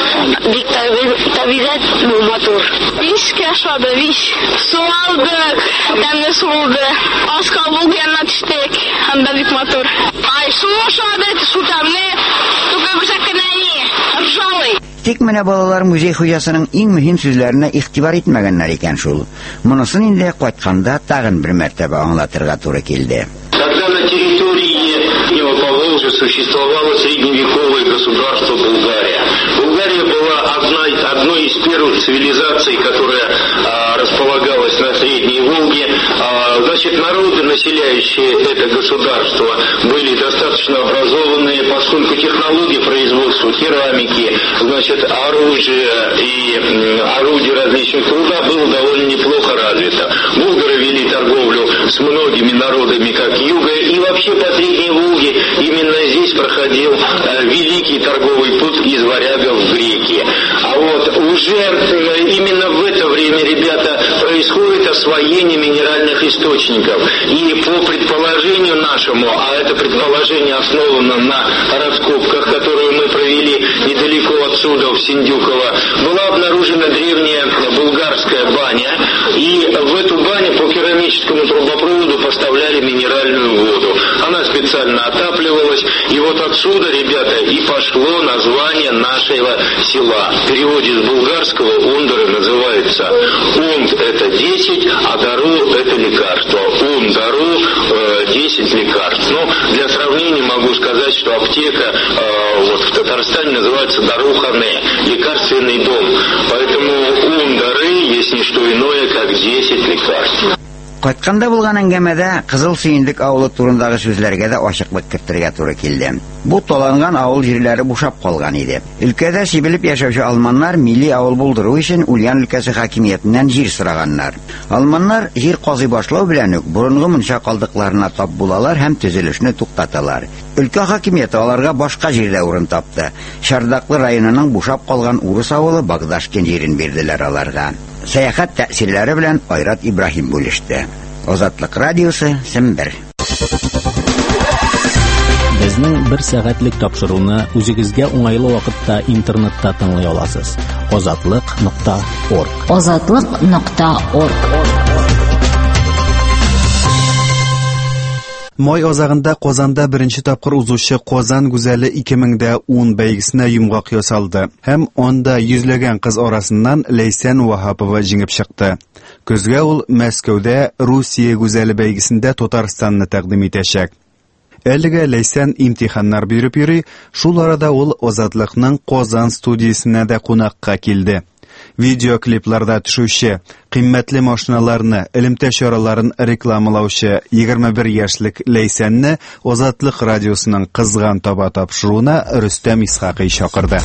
Бик табигать матур. Вишкә ошады, виш. Суалды, тәмле суалды. Аска булганда төштек, һәм дә бик матур. Ай, су ошады, су тәмле, только бөтәкәнәне, ржавый. Тик менә балалар музей хуҗасының иң мөһим сүзләренә игътибар итмәгәннәр икән шул. Монысын инде кайтканда тагын бер мәртәбә аңлатырга туры килде. Когда на территории Поволжья существовало средневековое государство Булгария. Булгария была одна, одной из первых цивилизаций, которая а, располагалась на Средней Волге. А, значит, народы, населяющие это государство, были достаточно образованные, поскольку технологии производства керамики, значит, оружия и м, орудий различных труда было довольно неплохо развито. Булгары вели торговлю с многими народами, как юга, и вообще по Средней Волге именно здесь здесь проходил э, великий торговый путь из Варягов в Греки. А вот уже э, именно в это время, ребята, происходит освоение минеральных источников. И по предположению нашему, а это предположение основано на раскопках, которые мы провели недалеко отсюда, в Синдюково, была обнаружена древняя булгарская баня, и в эту баню по керамическому трубопроводу поставляли минеральную воду. Она специально отапливалась, и вот отсюда, ребята, и пошло название нашего села. В переводе с булгарского Ундары называется Унд — это десять, а Дару — это лекарство. Унд, Дару — десять лекарств. Ну, для сравнения могу сказать, что аптека э, вот в Татарстане называется Дарухане, лекарственный дом. Поэтому Ундары есть не что иное, как десять лекарств. Кайтканда булган әңгәмәдә Кызыл Сөендек авылы турындагы сүзләргә дә ачыклык кертергә туры килде. Бу таланган авыл җирләре бушап калган иде. Өлкәдә сибелеп яшәүче алманнар милли авыл булдыру өчен Ульян өлкәсе хакимиятеннән җир сораганнар. Алманнар җир казый башлау белән үк борынгы мунча калдыкларына тап булалар һәм төзелешне туктаталар. Өлкә хакимияте аларга башка җирдә урын тапты. Шардаклы районының бушап калган Урыс авылы Багдашкин җирен бирделәр аларга. Сәяхәт тәэсирләре белән Айрат Ибраһим бүлеште. Азатлык радиосы, Сембер. Безнең бер сәгатьлек тапшыруны үзегезгә уңайлы вакытта интернетта тыңлый аласыз. азатлык нокта орг. азатлык нокта орг. Май азагында Казанда беренче тапкыр узучы Казан гүзәле ике мең ун бәйгесенә йомгак ясалды. Һәм анда йөзләгән кыз арасыннан Лейсән Вахапова җиңеп чыкты. Көзгә ул Мәскәүдә Русия гүзәле бәйгесендә Татарстанны тәкъдим итәчәк. Әлегә Лейсән имтиханнар биреп йөри, шул арада ул Азатлыкның Казан студиясенә дә кунакка килде. Видеоклипларда төшүче, кыйммәтле машиналарны, элемтә чараларын рекламалаучы егерме бер яшьлек Лейсәнне Азатлык радиосының кызган таба тапшыруына Рөстәм Исхакый чакырды.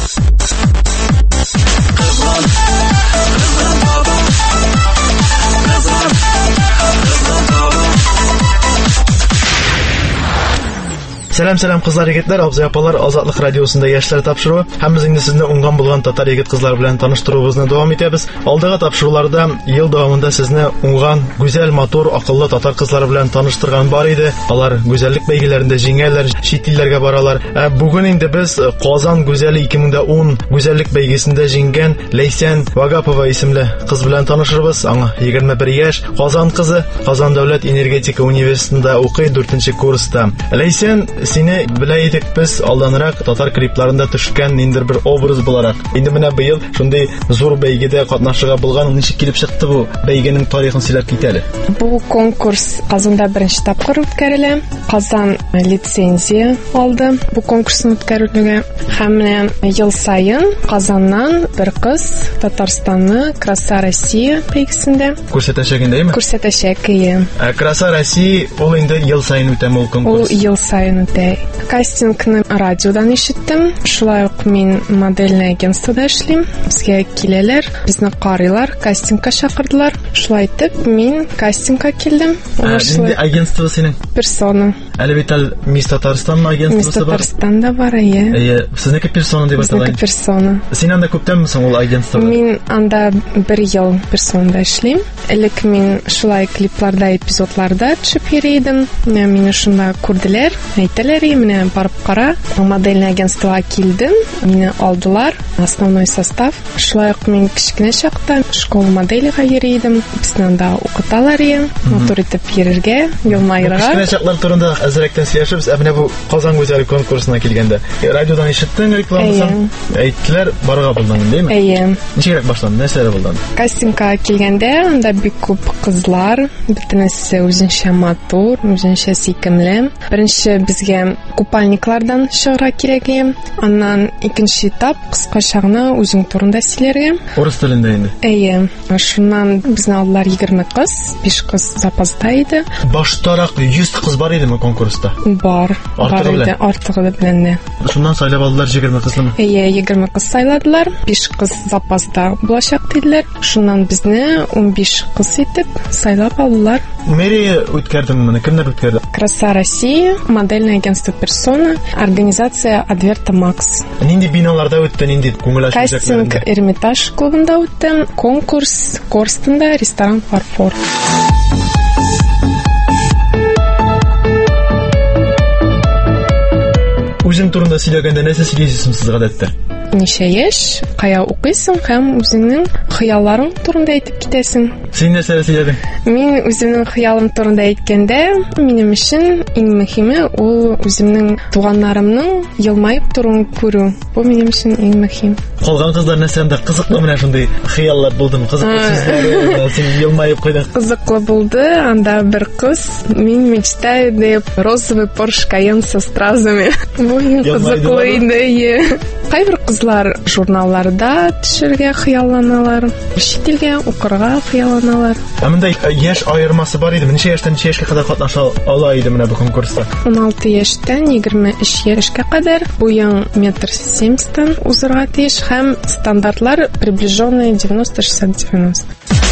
Сәлам, сәлам кызлар, егетләр, абзый апалар, Азатлык радиосында яшьләр тапшыруы. Һәм без инде сезне уңган булган татар егет кызлар белән таныштыруыбызны дәвам итәбез. Алдагы тапшыруларда ел дәвамында сезне уңган, гүзәл, матур, акыллы татар кызлары белән таныштырган бар иде. Алар гүзәллек бәйгеләрендә җиңәләр, чит илләргә баралар. Ә бүген инде без Казан гүзәле ике мең ун гүзәллек бәйгесендә җиңгән Лейсән Вагапова исемле кыз белән танышырбыз. Аңа егерме бер яшь, Казан кызы, Казан дәүләт энергетика университетында укый, дүртенче курста. Лейсән, сине белә идек без алданрак татар клипларында төшкән ниндер бер образ буларак. Инде менә быел шундый зур бәйгедә катнашырга булган, ничек килеп чыкты бу бәйгенең тарихын сөйләп кит әле. Бу конкурс Казанда беренче тапкыр үткәрелә. Казан лицензия алды бу конкурсны үткәрүгә. Һәм ел сайын Казаннан бер кыз Татарстанны Краса Россия бәйгесендә күрсәтәчәк инде, әйме? Күрсәтәчәк, ие. Краса Россия ул инде ел сайын үтә ул конкурс. Ул ел сайын үтә. Кастингны радиодан ишеттем. Шулай ук мин модельный агентствода эшлим. Безгә киләләр, безне карыйлар, кастингка чакырдылар. Шулай итеп, мин кастингка килдем. Инде агентство синең? Персона. Әле бит ул Мисс Татарстан агентствосы бар. Мисс Татарстанда бар, ие. Ие, сезнеке персона дип аталган. Сезнеке персона. Син анда күптәнме соң ул агентствода? Мин анда бер ел персонада эшлим. Элек мин шулай клипларда, эпизодларда төшеп йөридем. Мине шунда күрделәр, әйтәләр, менә барып кара. Модельный агентствога килдем. Мине алдылар. Основной состав. Шулай ук мин кичкенә чакта школа модельга йөридем. Безне анда укыталар иде. Матур итеп йөрергә, елмаерга. Кичкенә чаклар турында әзрәктән сөйләшәбез. Ә менә бу Казан гүзәллек конкурсына килгәндә, радиодан ишеттең рекламасын. Әйттеләр, барырга булдың, димме? Әйе. Ничек башланды? Нәрсәләр булды? Кастингка килгәндә, анда бик күп кызлар, бөтенесе үзенчә матур, үзенчә сөйкемле. Беренче безгә купальниклардан чыгыра кирәк. Аннан икенче этап кыскача гына үзең турында сөйләргә. Урыс телендә инде. Әйе. Шуннан безне алдылар егерме кыз, биш кыз запаста иде. Баштарак йөз кыз бар идеме конкурс? конкурста? Бар. Артыгы белән. Артыгы белән дә. Шуннан сайлап алдылар егерме кызны. Әйе, егерме кыз сайладылар. биш кыз запаста булачак диделәр. Шуннан безне ун биш кыз итеп сайлап алдылар. Мэрия үткәрдеме моны? Кемнәр үткәрде? Краса Россия, модельное агентство Персона, организация Адверта Макс. Нинди биналарда үтте, нинди күңел ачу Кастинг Эрмитаж клубында үтте, конкурс Корстында, ресторан Фарфор. Үзең турында сөйләгәндә нәрсә сөйлисең сез гадәттә? Ничә яшь, кая укыйсың һәм үзеңнең хыялларың турында әйтеп китәсең. Син нәрсә сөйләдең? Мин үземнең хыялым турында әйткәндә, минем өчен иң мөһиме ул үземнең туганнарымның елмаеп торуын күрү. Бу минем өчен иң мөһим. Калган кызлар нәрсәндә кызыклы менә шундый хыяллар булдымы? Кызыклы сүзләр, син елмаеп куйдың. Кызыклы булды, анда бер кыз мин мечтаю дип розовый Porsche Cayenne со стразами. Бу кызыклы иде. Кайбер кызлар журналларда төшәргә хыялланалар, чит илгә укырга хыялланалар. Ә монда яшь аермасы бар иде. Ничә яшьтән ничә яшькә кадәр катнаша ала иде менә бу конкурста? ун алты яшьтән егерме өч яшькә кадәр, буяң метр семьдесят узырга тиеш һәм стандартлар приближенные девяносто шестьдесят девяносто.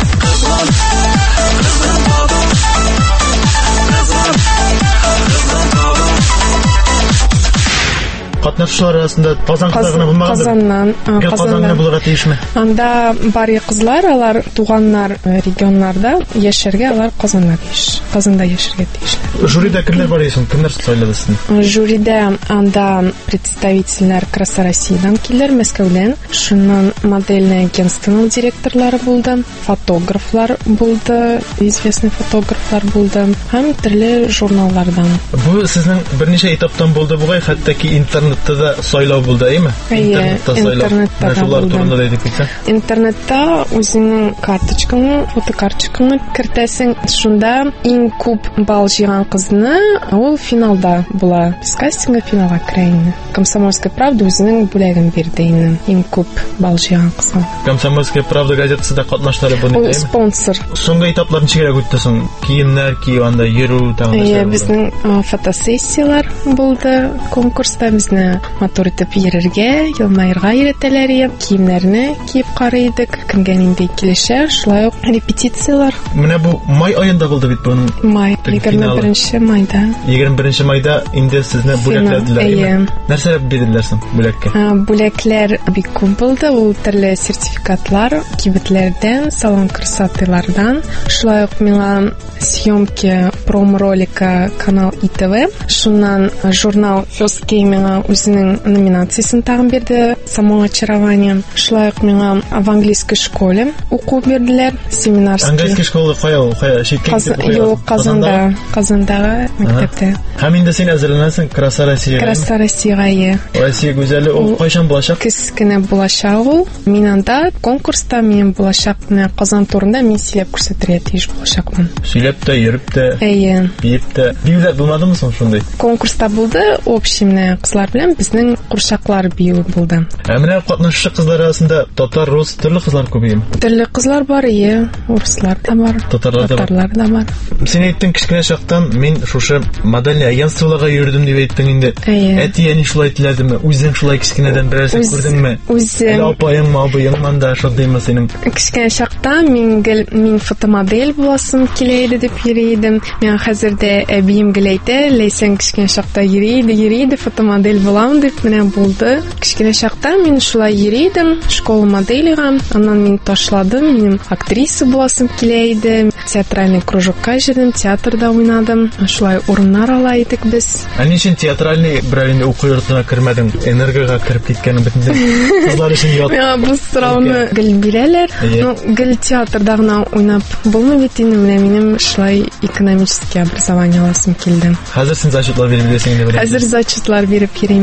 Катнашучылар арасында Казан кызлары булмаган. Казаннан, Казаннан булырга тиешме? Анда бар кызлар, алар туганнар регионнарда яшәргә, алар Казаннда тиеш. Казанда яшәргә тиеш. Жюридә кемнәр бар исең? Кемнәр сайлады сезне? Жюридә анда представительләр Краса Россиядан килер, Мәскәүдән. Шуннан модельное агентствоның директорлары булды, фотографлар булды, известный фотографлар булды, һәм төрле журналлардан. Бу сезнең берничә этаптан булды бугай, хәтта интернетта да сайлау булды, әйме? Интернетта сайлау. Шулар турында да әйтеп китсәң. Интернетта үзеңнең карточкаңны, фотокарточкаңны кертәсең. Шунда иң күп балл җыйган кызны ул финалда була. Без кастингга финалга керә инде. Комсомольская правда үзенең бүләген бирде инде. Иң күп балл җыйган кызга. Комсомольская правда газетасында катнаштылар бу нидә? Ул спонсор. Соңгы этаплар ничегрәк үтте соң? Киемнәр кию, анда йөрү тагын нәрсә? Безнең фотосессиялар булды конкурста. Безне мотор итеп йөрергә, елмаерга өйрәтәләр, киемнәрне киеп карый идек. Кемгә нинди килешә, шулай ук репетициялар. Менә бу май аенда булды бит буның. Май, егерме беренче майда. егерме беренче майда инде сезне бүләкләделәр. Нәрсә бирделәр соң бүләккә? Бүләкләр бик күп булды. Ул төрле сертификатлар, кибетләрдән, салон красоталардан. Шулай ук миңа съемки промо-ролика канал И Т В. Шуннан журнал First Game үзенең номинациясын тагын бирде, самоочарование. Шулай ук миңа в английской школе уку бирделәр, семинарский. Английский школа кая? Кая? Юк, Казанда, Казандагы мәктәптә. Һәм инде син әзерләнәсең Краса Россия. Краса Россия. Россия гүзәле, ул кайчан булачак? Кискенә булачак ул. Мин анда конкурста минем булачак менә Казан турында мин сөйләп күрсәтергә тиеш булачакмын. Сөйләп тә, йөреп тә, әйе, биеп тә. Биюләр булмадымы соң шундый? Конкурста булды, общий менә кызлар белән безнең курчаклар бию булды. Ә менә катнашучы кызлар арасында татар, рус, төрле кызлар күпме? Төрле кызлар бар, ие, руслар да бар, татарлар да бар. Син әйттең кичкенә чактан мин шушы модельный агентстволарга йөрдем дип әйттең инде. Әти әни шулай теләдеме? Үзең шулай кичкенәдән берәрсе күрдеңме? Үзем. Апаең, абыең монда шундыймы синең? Кичкенә чакта мин мин фотомодель буласым килә иде дип йөри идем. Мен хәзердә әбием геләйтә, ләйсәң кичкенә чакта йөри иде, йөри иде, фотомодель булам дип менә булды. Кичкенә чакта мин шулай йөри идем, школа модельга, аннан мин ташладым, минем актриса буласым килә иде. Театральный кружокка җирдем, театрда уйнадым. Шулай урыннар ала идек без. Ә ничек театральный бренде уку йортына кермәдең? Энергога кирип киткәнең битендә. Кызлар өчен ят. Я бу сорауны гел бирәләр. Ну, гел театрда гына уйнап булмый бит инде. Менә минем шулай экономический образование аласым килде. Хәзер син зачетлар биреп бирәсең инде. Хәзер зачетлар биреп йөрим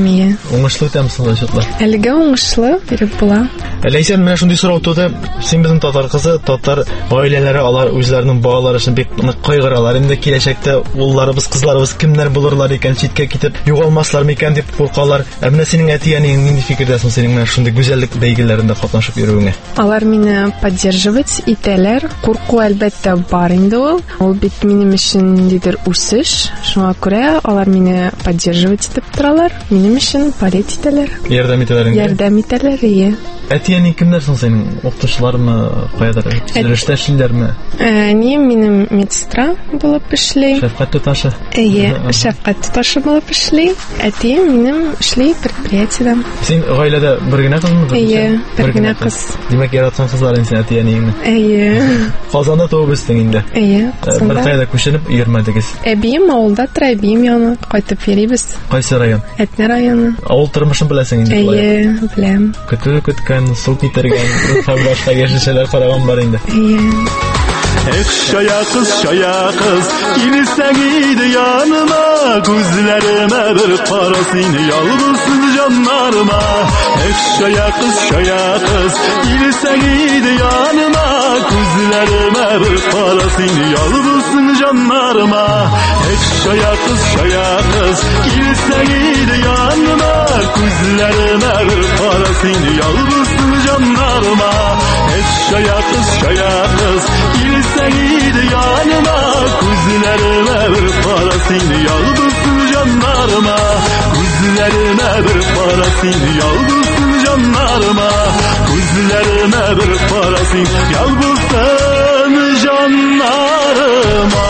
ие. Уңышлы тәмсез шутлар. Әлегә уңышлы биреп була. Ләйсән, менә шундый сорау туды. Син безнең татар кызы, татар гаиләләре алар үзләренең балалары өчен бик нык кайгыралар. Инде киләчәктә улларыбыз, кызларыбыз кемнәр булырлар икән, читкә китеп югалмаслар микән дип куркалар. Ә менә синең әти-әнинең нинди фикердәсең синең менә шундый гүзәллек бәйгеләрендә катнашып йөрүеңә? Алар мине поддерживать итәләр. Курку әлбәттә бар инде ул. Ул бит минем өчен ниндидер үсеш. Шуңа күрә алар мине поддерживать итеп торалар. Минем өчен полит итәләр. Ярдәм итәләр инде. Ярдәм итәләр, ие. Әти-әни кемнәр соң синең? Укытучылармы, каядыр? Сөйләштә эшлиләрме? Әни минем медсестра булып эшли. Шәфкать туташы. Ие, шәфкать туташы булып эшли. Әти минем эшли предприятиедә. Син гаиләдә бер генә кызмы? Ие, бер генә кыз. Димәк, яратсаң кызлар инде син әти-әниеңне. Ие. Казанда туып үстең инде. Ие, Казанда. Бер кайда күченеп йөрмәдегез. Әбием авылда тора, әбием янына кайтып йөрибез. Кайсы район? Әтнә районы. Авыл тормышын беләсең инде. Ие, беләм. Көтү көткән, су китергән, һәм башка яшәшәләр караган бар инде. Ие. Эх, шая кыз, шая кыз, килсәң иде яныма, күзләремә бер кара сине ялгызсыз җаннарыма. Эх, шая кыз, шая кыз, килсәң иде яныма, күзләремә бер кара сине ялгызсыз җаннарыма. Эх, шая кыз, шая кыз, килсәң иде яныма, күзләремә бер кара сине ялгызсыз җаннарыма. Эх, шая кыз, шая кыз, Sen iyiydi yanıma, күзләрemә bir кара сине ялгызсыз җаннарыма, күзләрemә bir кара сине ялгызсыз җаннарыма, күзләрemә bir кара сине ялгызсыз җаннарыма.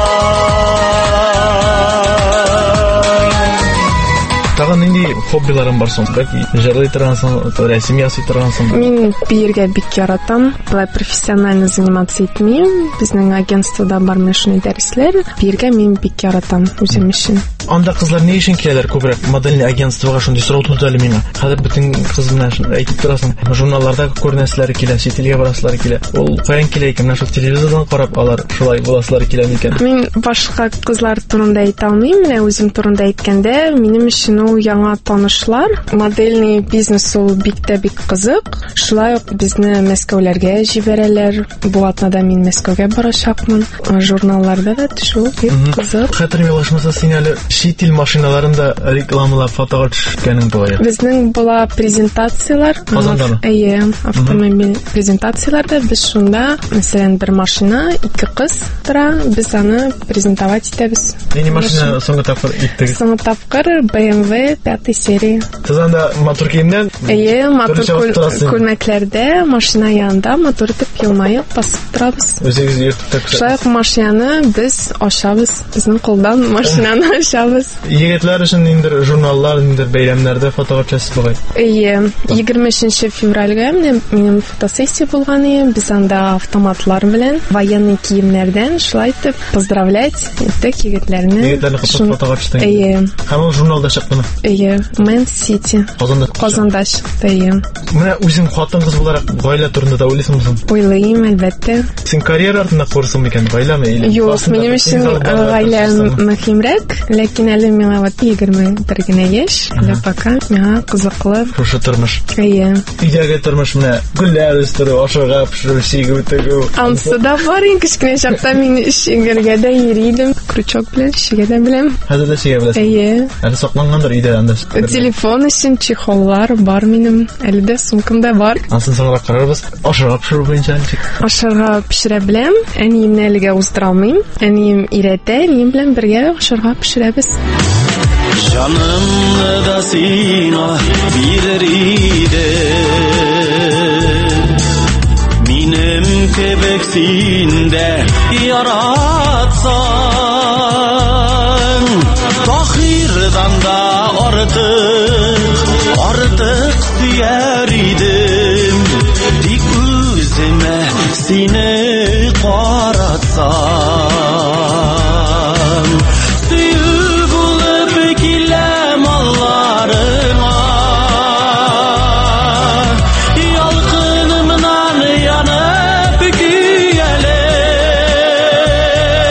Тагын нинди хоббиларың бар соң? Бәлки җырлый торгансың, рәсем ясый торгансың? Мин биергә бик яратам. Булай профессионально заниматься итмим. Безнең агентствода бар менә шундый дәресләр. Биергә мин бик яратам үзем өчен. Анда кызлар ни өчен киләләр күбрәк? Модельный агентствога шундый сорау туды әле миңа. Хәзер бөтен кыз менә әйтеп торасың. Журналларда күренәсләре килә, сетелгә барасылары килә. Ул каян килә икән? Менә шул телевизордан карап алар шулай буласылары килә микән? Мин башка кызлар турында әйтә алмыйм. Менә үзем турында әйткәндә, минем өчен ул яңа танышлар. Модельный бизнес ул бик тә бик кызык. Шулай ук безне Мәскәүләргә җибәрәләр. Бу атнада мин Мәскәүгә барачакмын. Журналларда да төшү бик кызык. Хәтер ялгышмаса, син әле чит ил машиналарында рекламалап фотога төшкәнең була. Безнең була презентациялар. Казандамы? Әйе, автомобиль презентацияларда без шунда, мәсәлән, бер машина, ике кыз тора, без аны презентовать итәбез. Нинди машина соңгы тапкыр иттегез? Соңгы тапкыр бэ эм вэ пятой серии. Казанда мотор киемнән? Әйе, мотор күлмәкләрдә, машина янында мотор итеп елмаеп басып торабыз. Үзегез йөртеп тә. Шулай ук машинаны без ачабыз. Безнең кулдан машинаны ачабыз. Егетләр өчен ниндидер журналлар, ниндидер бәйрәмнәрдә фотога төшәсез бугай. Әйе, егерменче февральгә минем фотосессия булган иде. Без анда автоматлар белән военный киемнәрдән шулай итеп поздравлять иттек егетләрне. Егетләрне фотога төштең. Әйе. Һәм ул журналда чыкты. Әйе, Мен Сити. Казанда. Казанда чыкты, әйе. Менә үзең хатын-кыз буларак гаилә турында да уйлыйсыңмы? Уйлыйм, әлбәттә. Син карьера артында курсың микән, гаиләме или? Юк, минем өчен гаилә мөһимрәк, ләкин әле миңа вот егерме бер генә яшь, әле пока миңа кызыклы. Шушы тормыш. Әйе. Өйдәге тормыш менә гүлләр үстерү, ашарга пешерү, сигү тегү. Ансы да бар, кечкенә чакта мин шигергә дә йөридем, крючок белән шигә дә беләм. Хәзер дә шигә беләсең? Әйе. Әле саклангандыр өйдә анда. Телефон өчен чехоллар бар минем, әле дә сумкамда бар. Ансын соңрак карарбыз. Ашарга пешерү буенча ничек? Ашарга пешерә беләм, әниемне әлегә уздыра алмыйм. Әнием өйрәтә, мин белән бергә ашарга пешерәбез. Canımı da sina bilir idi, Minem kebeksinde yaratsan, Tahirdan da artık, artık diyer idim, Dik üzüme seni karatsan.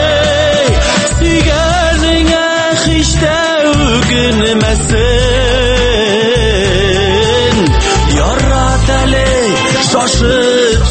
Gülmesin barışıp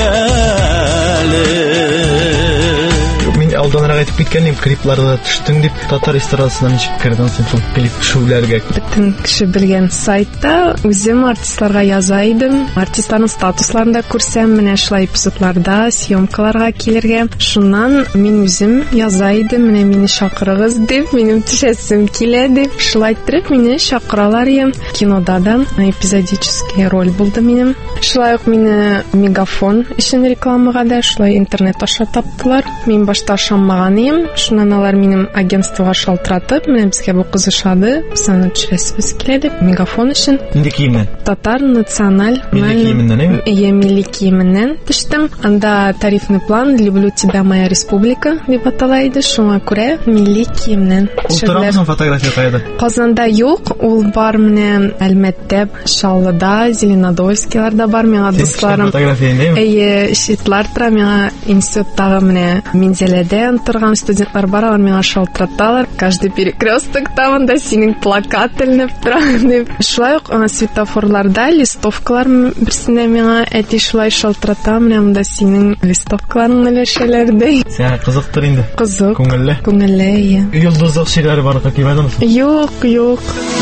süyelim. Aldanырак айтып кеткеним, клипларда түштүң дип, татар эстрадасынан ничек кирдиң сен шул клип төшүләргә? Бүтән кеше белгән сайтта үзем артистларга яза идем. Артистларның статусларында күрсәм, менә шулай эпизодларда съемкаларга килергә. Шуннан мин үзем яза идем, менә мине чакырыгыз дип, минем төшәсем килә дип. Шулай итеп мине чакыралар идем. Кинода да эпизодический роль булды минем. Шулай ук мине Мегафон өчен рекламага да шулай интернет аша таптылар. Мин башта шаммаганым, шуннан алар минем агентствога шалтыратып, менә безгә бу кызышады, саны төшәсебез килә дип, Мегафон өчен. Инде киемнән? Татар националь милли киеменнән, әйме? Ие, милли киеменнән төштем. Анда тарифный план «Люблю тебя, моя республика» дип атала иде, шуңа күрә милли киеменнән төшәләр. Ул фотография кайда? Казанда юк, ул бар менә Әлмәттә, Шаллыда, Зеленодольскиларда бар, миңа дусларым. Ие, шитлар тора, миңа институттагы менә Минзәләдән торган студентлар бар, алар миңа шалтыраталар. Каждый перекресток тамында синең плакат эленеп тора дип. Шулай ук светофорларда листовкалар берсенә миңа әти шулай шалтырата, менә монда синең листовкаларыңны өләшәләр ди. Сиңа кызыктыр инде. Кызык. Күңелле. Күңелле, ие. Йолдызлык шигырьләре барлыкка килмәдеңме? Юк, юк.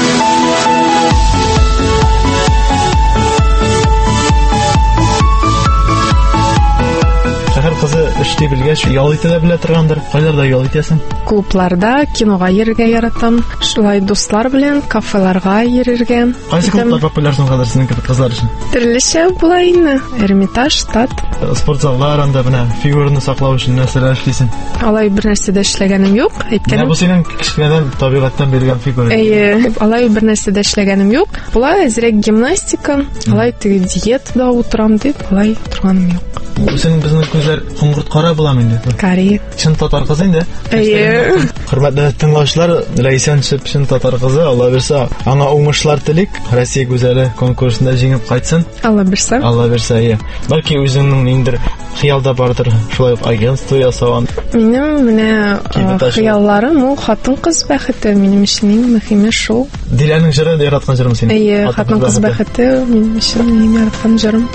Кызы эшли белгәч, ял итә белә торгандыр. Кайларда ял итәсең? Клубларда, кинога йөрергә яратам. Шулай дуслар белән кафеларга йөрергә. Кайсы клублар популяр соң хәзер синең кебек кызлар өчен? Төрлечә була инде. Эрмитаж, штат. Спорт заллар анда менә фигураны саклау өчен нәрсәләр эшлисең? Алай бер нәрсә дә эшләгәнем юк, әйткәнем. Менә бу синең кичкенәдән табигатьтән биргән фигура. Әйе, алай бер нәрсә дә эшләгәнем юк. Була әзрәк гимнастика, алай теге диетада утырам дип, алай торганым юк. Синең безнең күзләр коңгырт кара буламы инде? Кари. Чын татар кызы инде. Әйе. Хөрмәтле тыңлаучылар, Ләйсән чын татар кызы, Алла берсә, аңа уңышлар телик. Россия гүзәле конкурсында җиңеп кайтсын. Алла берсә. Алла берсә, әйе. Бәлки үзеңнең ниндер хыялда бардыр, шулай ук агентство ясаган. Минем менә хыялларым ул хатын-кыз бәхете, минем өчен иң мөһиме шул. Диләнең җыры яраткан җырым син. Әйе, хатын-кыз бәхете минем өчен иң яраткан җырым.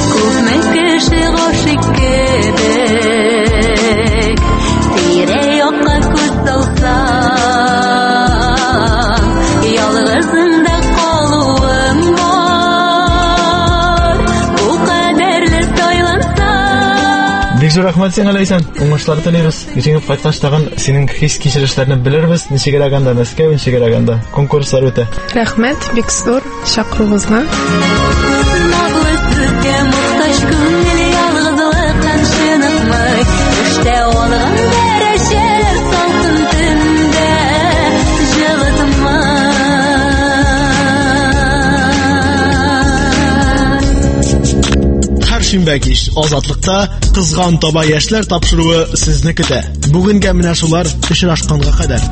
Aşık kebek Tire yoqqa көз salsam Yalğızında qalуым var Bu qadarlı saylansam Бик зур рәхмәт сиңа, Ләйсән. Уңышлар телибез. Җиңеп кайткач тагын синең хис кичерешләрне белербез. Ничегрәгәндә Мәскәү, ничегрәгәндә конкурслар үтә. Рәхмәт, бик зур чакыруыгызга. Шимбә кич Азатлыкта кызган таба яшьләр тапшыруы сезне көтә. Бүгенгә менә шулар очрашканга кадәр.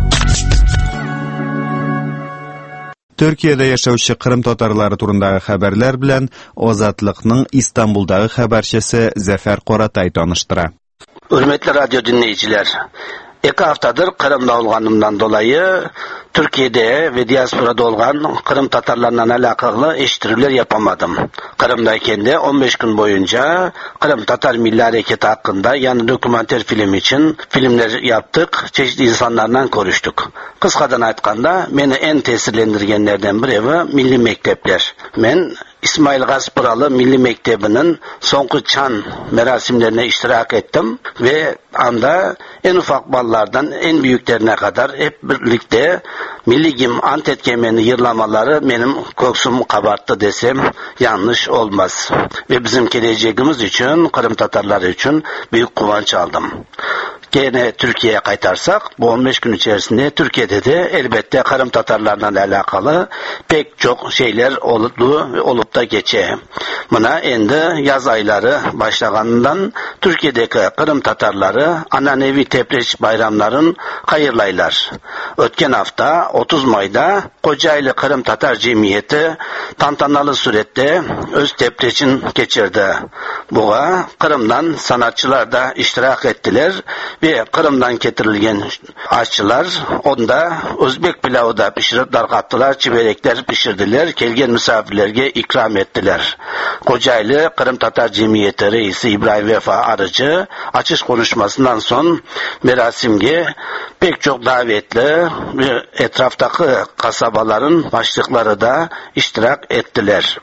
Төркиядә яшәүче Кырым татарлары турындагы хәбәрләр белән Азатлыкның Истанбулдагы хәбәрчесе Зәфәр Каратай таныштыра. Hürmetli radyo dinleyiciler, iki haftadır Kırım'da olganımdan dolayı Türkiye'de ve diasporada olan Kırım Tatarlarla alakalı eşittirmeler yapamadım. Kırım'dayken de on beş gün boyunca Kırım Tatar Milli Hareketi hakkında yani dokumenter film için filmler yaptık, çeşitli insanlarla konuştuk. Kıskadan aytkanda beni en tesirlendirgenlerden biri Milli Mektepler. Ben İsmail Gaspıralı Milli Mektebi'nin sonku çan merasimlerine iştirak ettim ve anda en ufak ballardan en büyüklerine kadar hep birlikte Milli Gim Antet Kemen'i yırlamaları benim koksumu kabarttı desem yanlış olmaz. Ve bizim geleceğimiz için, Kırım Tatarları için büyük kıvanç aldım. Gene Türkiye'ye kaytarsak bu on beş gün içerisinde Türkiye'de de elbette Kırım Tatarlarla alakalı pek çok şeyler oldu olup da geçe. Buna endi yaz ayları başlaganından Türkiye'deki Kırım Tatarları ananevi tepreç bayramların hayırlaylar. Ötken hafta otuz May'da Kocaeli Kırım Tatar Cemiyeti tantanalı surette öz tepreçin geçirdi. Buğa Kırım'dan sanatçılar da iştirak ettiler ve Kırım'dan getirilgen aşçılar onda Özbek pilavı da pişirip dargattılar, çiberekler pişirdiler, kelgen misafirlerge ikram ettiler. Kocaeli Kırım Tatar Cemiyeti Reisi İbrahim Vefa Arıcı açış konuşmasından son merasimge pek çok davetli ve etraftaki kasabaların başlıkları da iştirak ettiler.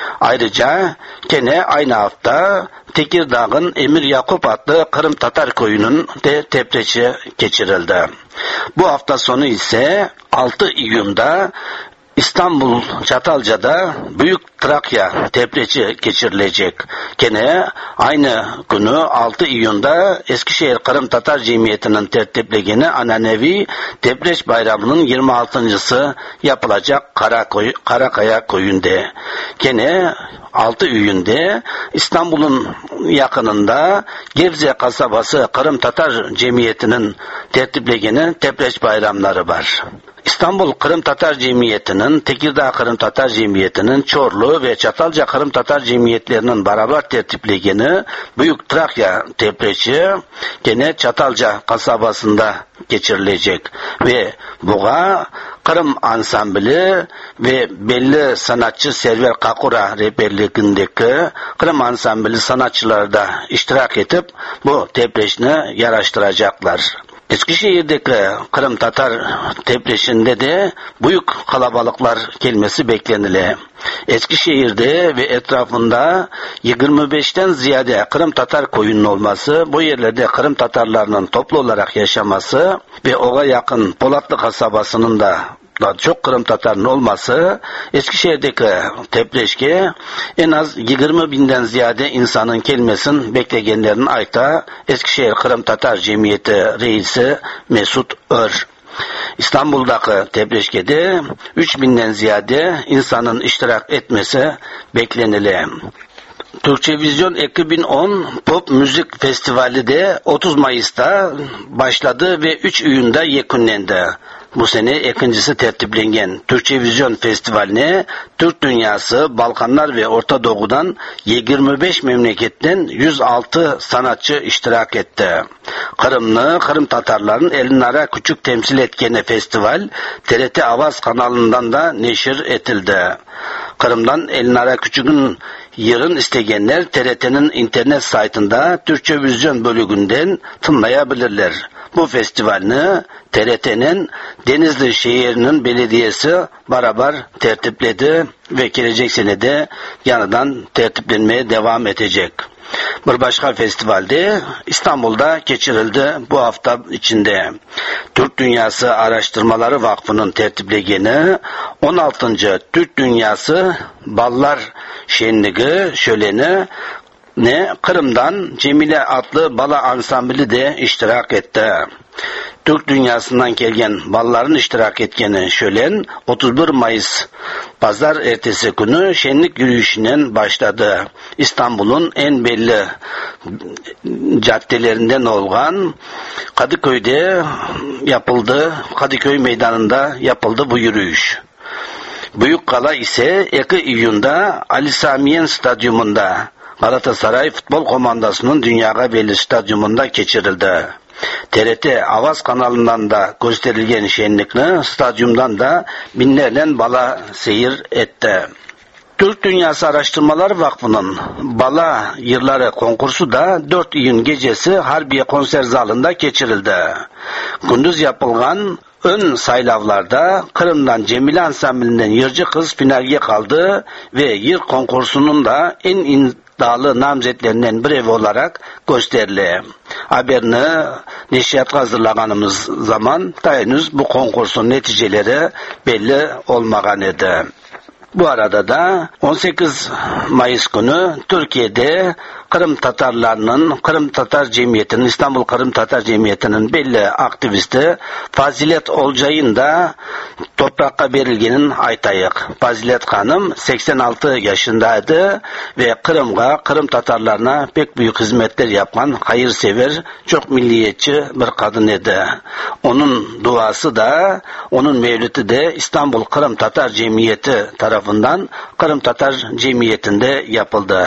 Ayrıca gene aynı hafta Tekirdağ'ın Emir Yakup adlı Kırım Tatar köyünün de tepreçi geçirildi. Bu hafta sonu ise altı Eylül'de İstanbul Çatalca'da Büyük Trakya tepreci geçirilecek. Gene aynı günü altı Eylül'de Eskişehir Kırım Tatar Cemiyeti'nin tertiplegeni Ananevi Tepreç Bayramı'nın yirmi altıncısı yapılacak Karakoy, Karakaya köyünde. Gene altı Eylül'de İstanbul'un yakınında Gebze kasabası Kırım Tatar Cemiyeti'nin tertiplegeni Tepreç bayramları var. İstanbul Kırım Tatar Cemiyeti'nin, Tekirdağ Kırım Tatar Cemiyeti'nin, Çorlu ve Çatalca Kırım Tatar Cemiyetlerinin beraber tertiplegeni Büyük Trakya tepreçi gene Çatalca kasabasında geçirilecek ve buğa Kırım ansambili ve belli sanatçı Server Kakura rehberliğindeki Kırım ansambili sanatçıları da iştirak edip bu tepreçini yaraştıracaklar. Eskişehir'deki Kırım Tatar tepreşinde de büyük kalabalıklar gelmesi beklenili. Eskişehir'de ve etrafında yirmi beşten ziyade Kırım Tatar koyunun olması, bu yerlerde Kırım Tatarlarının toplu olarak yaşaması ve oğa yakın Polatlı kasabasının da çok Kırım Tatar'ın olması Eskişehir'deki tepreşke en az yirmi binden ziyade insanın gelmesini bekleyenlerin ayta Eskişehir Kırım Tatar Cemiyeti Reisi Mesut Ör. İstanbul'daki tepreşkede üç binden ziyade insanın iştirak etmesi beklenili. Türkçe Vizyon iki bin on Pop Müzik Festivali de otuz Mayıs'ta başladı ve üç Eylül'de yekunlendi. Bu sene ikincisi tertiplengen Türkçe Vizyon Festivali'ne Türk dünyası, Balkanlar ve Orta Doğu'dan yirmi beş memleketten yüz altı sanatçı iştirak etti. Kırımlı, Kırım Tatarların elinara küçük temsil etkeni festival T R T Avaz kanalından da neşir edildi. Kırım'dan elinara küçükün yırın isteyenler T R T'nin internet saytında Türkçe Vizyon bölümünden tınlayabilirler. Bu festivalini T R T'nin Denizli şehrinin belediyesi beraber tertipledi ve gelecek sene de yanıdan tertiplenmeye devam edecek. Bir başka festivalde İstanbul'da geçirildi bu hafta içinde. Türk Dünyası Araştırmaları Vakfı'nın tertiplegeni on altıncı Türk Dünyası Ballar Şenliği şöleni ne Kırım'dan Cemile adlı bala ansambili de iştirak etti. Türk dünyasından gelgen balların iştirak etkeni şölen otuz bir Mayıs pazar ertesi günü şenlik yürüyüşünden başladı. İstanbul'un en belli caddelerinden olan Kadıköy'de yapıldı. Kadıköy meydanında yapıldı bu yürüyüş. Büyükkala ise iki Eylül'de Ali Samiyen Stadyumunda Galatasaray Futbol Komandası'nın Dünya Belli Stadyumunda geçirildi. T R T Avaz kanalından da gösterilgen şenlikle stadyumdan da binlerle bala seyir etti. Türk Dünyası Araştırmaları Vakfı'nın Bala Yılları konkursu da dört Eylül gecesi Harbiye konser zalında geçirildi. Gündüz yapılgan ön saylavlarda Kırım'dan Cemile ansamblinden Yırcı Kız finalge kaldı ve Yır konkursunun da en iddialı namzetlerinden biri olarak gösterildi. Haberini neşriyatga hazırlaganımız zaman da henüz bu konkursun neticeleri belli olmagan idi. Bu arada da on sekiz Mayıs günü Türkiye'de Kırım Tatarlarının, Kırım Tatar Cemiyeti'nin, İstanbul Kırım Tatar Cemiyeti'nin belli aktivisti Fazilet Olcay'ın da toprakka verilgenin aytayık. Fazilet Hanım seksen altı yaşındaydı ve Kırım'a, Kırım Tatarlarına pek büyük hizmetler yapan hayırsever, çok milliyetçi bir kadın idi. Onun duası da, onun mevlütü de İstanbul Kırım Tatar Cemiyeti tarafından Kırım Tatar Cemiyeti'nde yapıldı.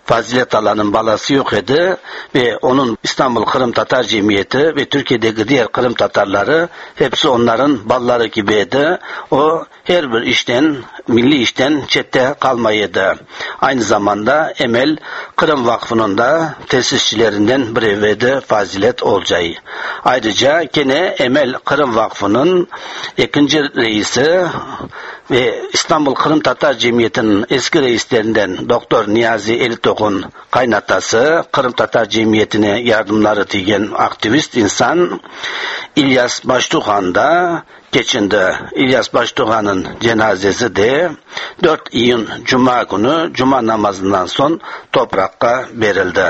Fazilet Alan'ın balası yok idi ve onun İstanbul Kırım Tatar Cemiyeti ve Türkiye'deki diğer Kırım Tatarları hepsi onların balları gibiydi. O her bir işten, milli işten çette kalmaydı. Aynı zamanda Emel Kırım Vakfı'nın da tesisçilerinden biriydi Fazilet Olcay. Ayrıca gene Emel Kırım Vakfı'nın ikinci reisi ve İstanbul Kırım Tatar Cemiyeti'nin eski reislerinden Doktor Niyazi Elitok'un kaynatası, Kırım Tatar Cemiyeti'ne yardımları diyen aktivist insan İlyas Baştuğan da geçindi. İlyas Baştuğan'ın cenazesi de dört Eylül Cuma günü Cuma namazından son toprakka verildi.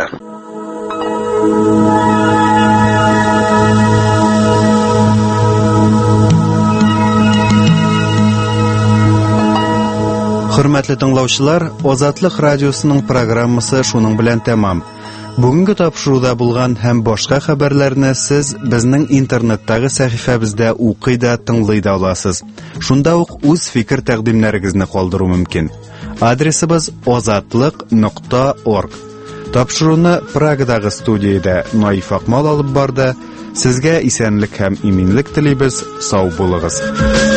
Hürmetli dinləyicilər, Ozatlık Radiosunun proqramması şunun bilan tamam. Бүгінгі тапшыруда булган һәм башка хәбәрләрне сез безнең интернеттагы сәхифәбездә укый да тыңлый да аласыз. Шунда ук үз фикер тәкъдимнәрегезне калдыру мөмкин. Адресыбыз озатлык нокта орг. Тапшыруны Прагадагы студиядә Наиф Акмал алып барды. Сезгә исәнлек һәм иминлек телибез. Сау булыгыз.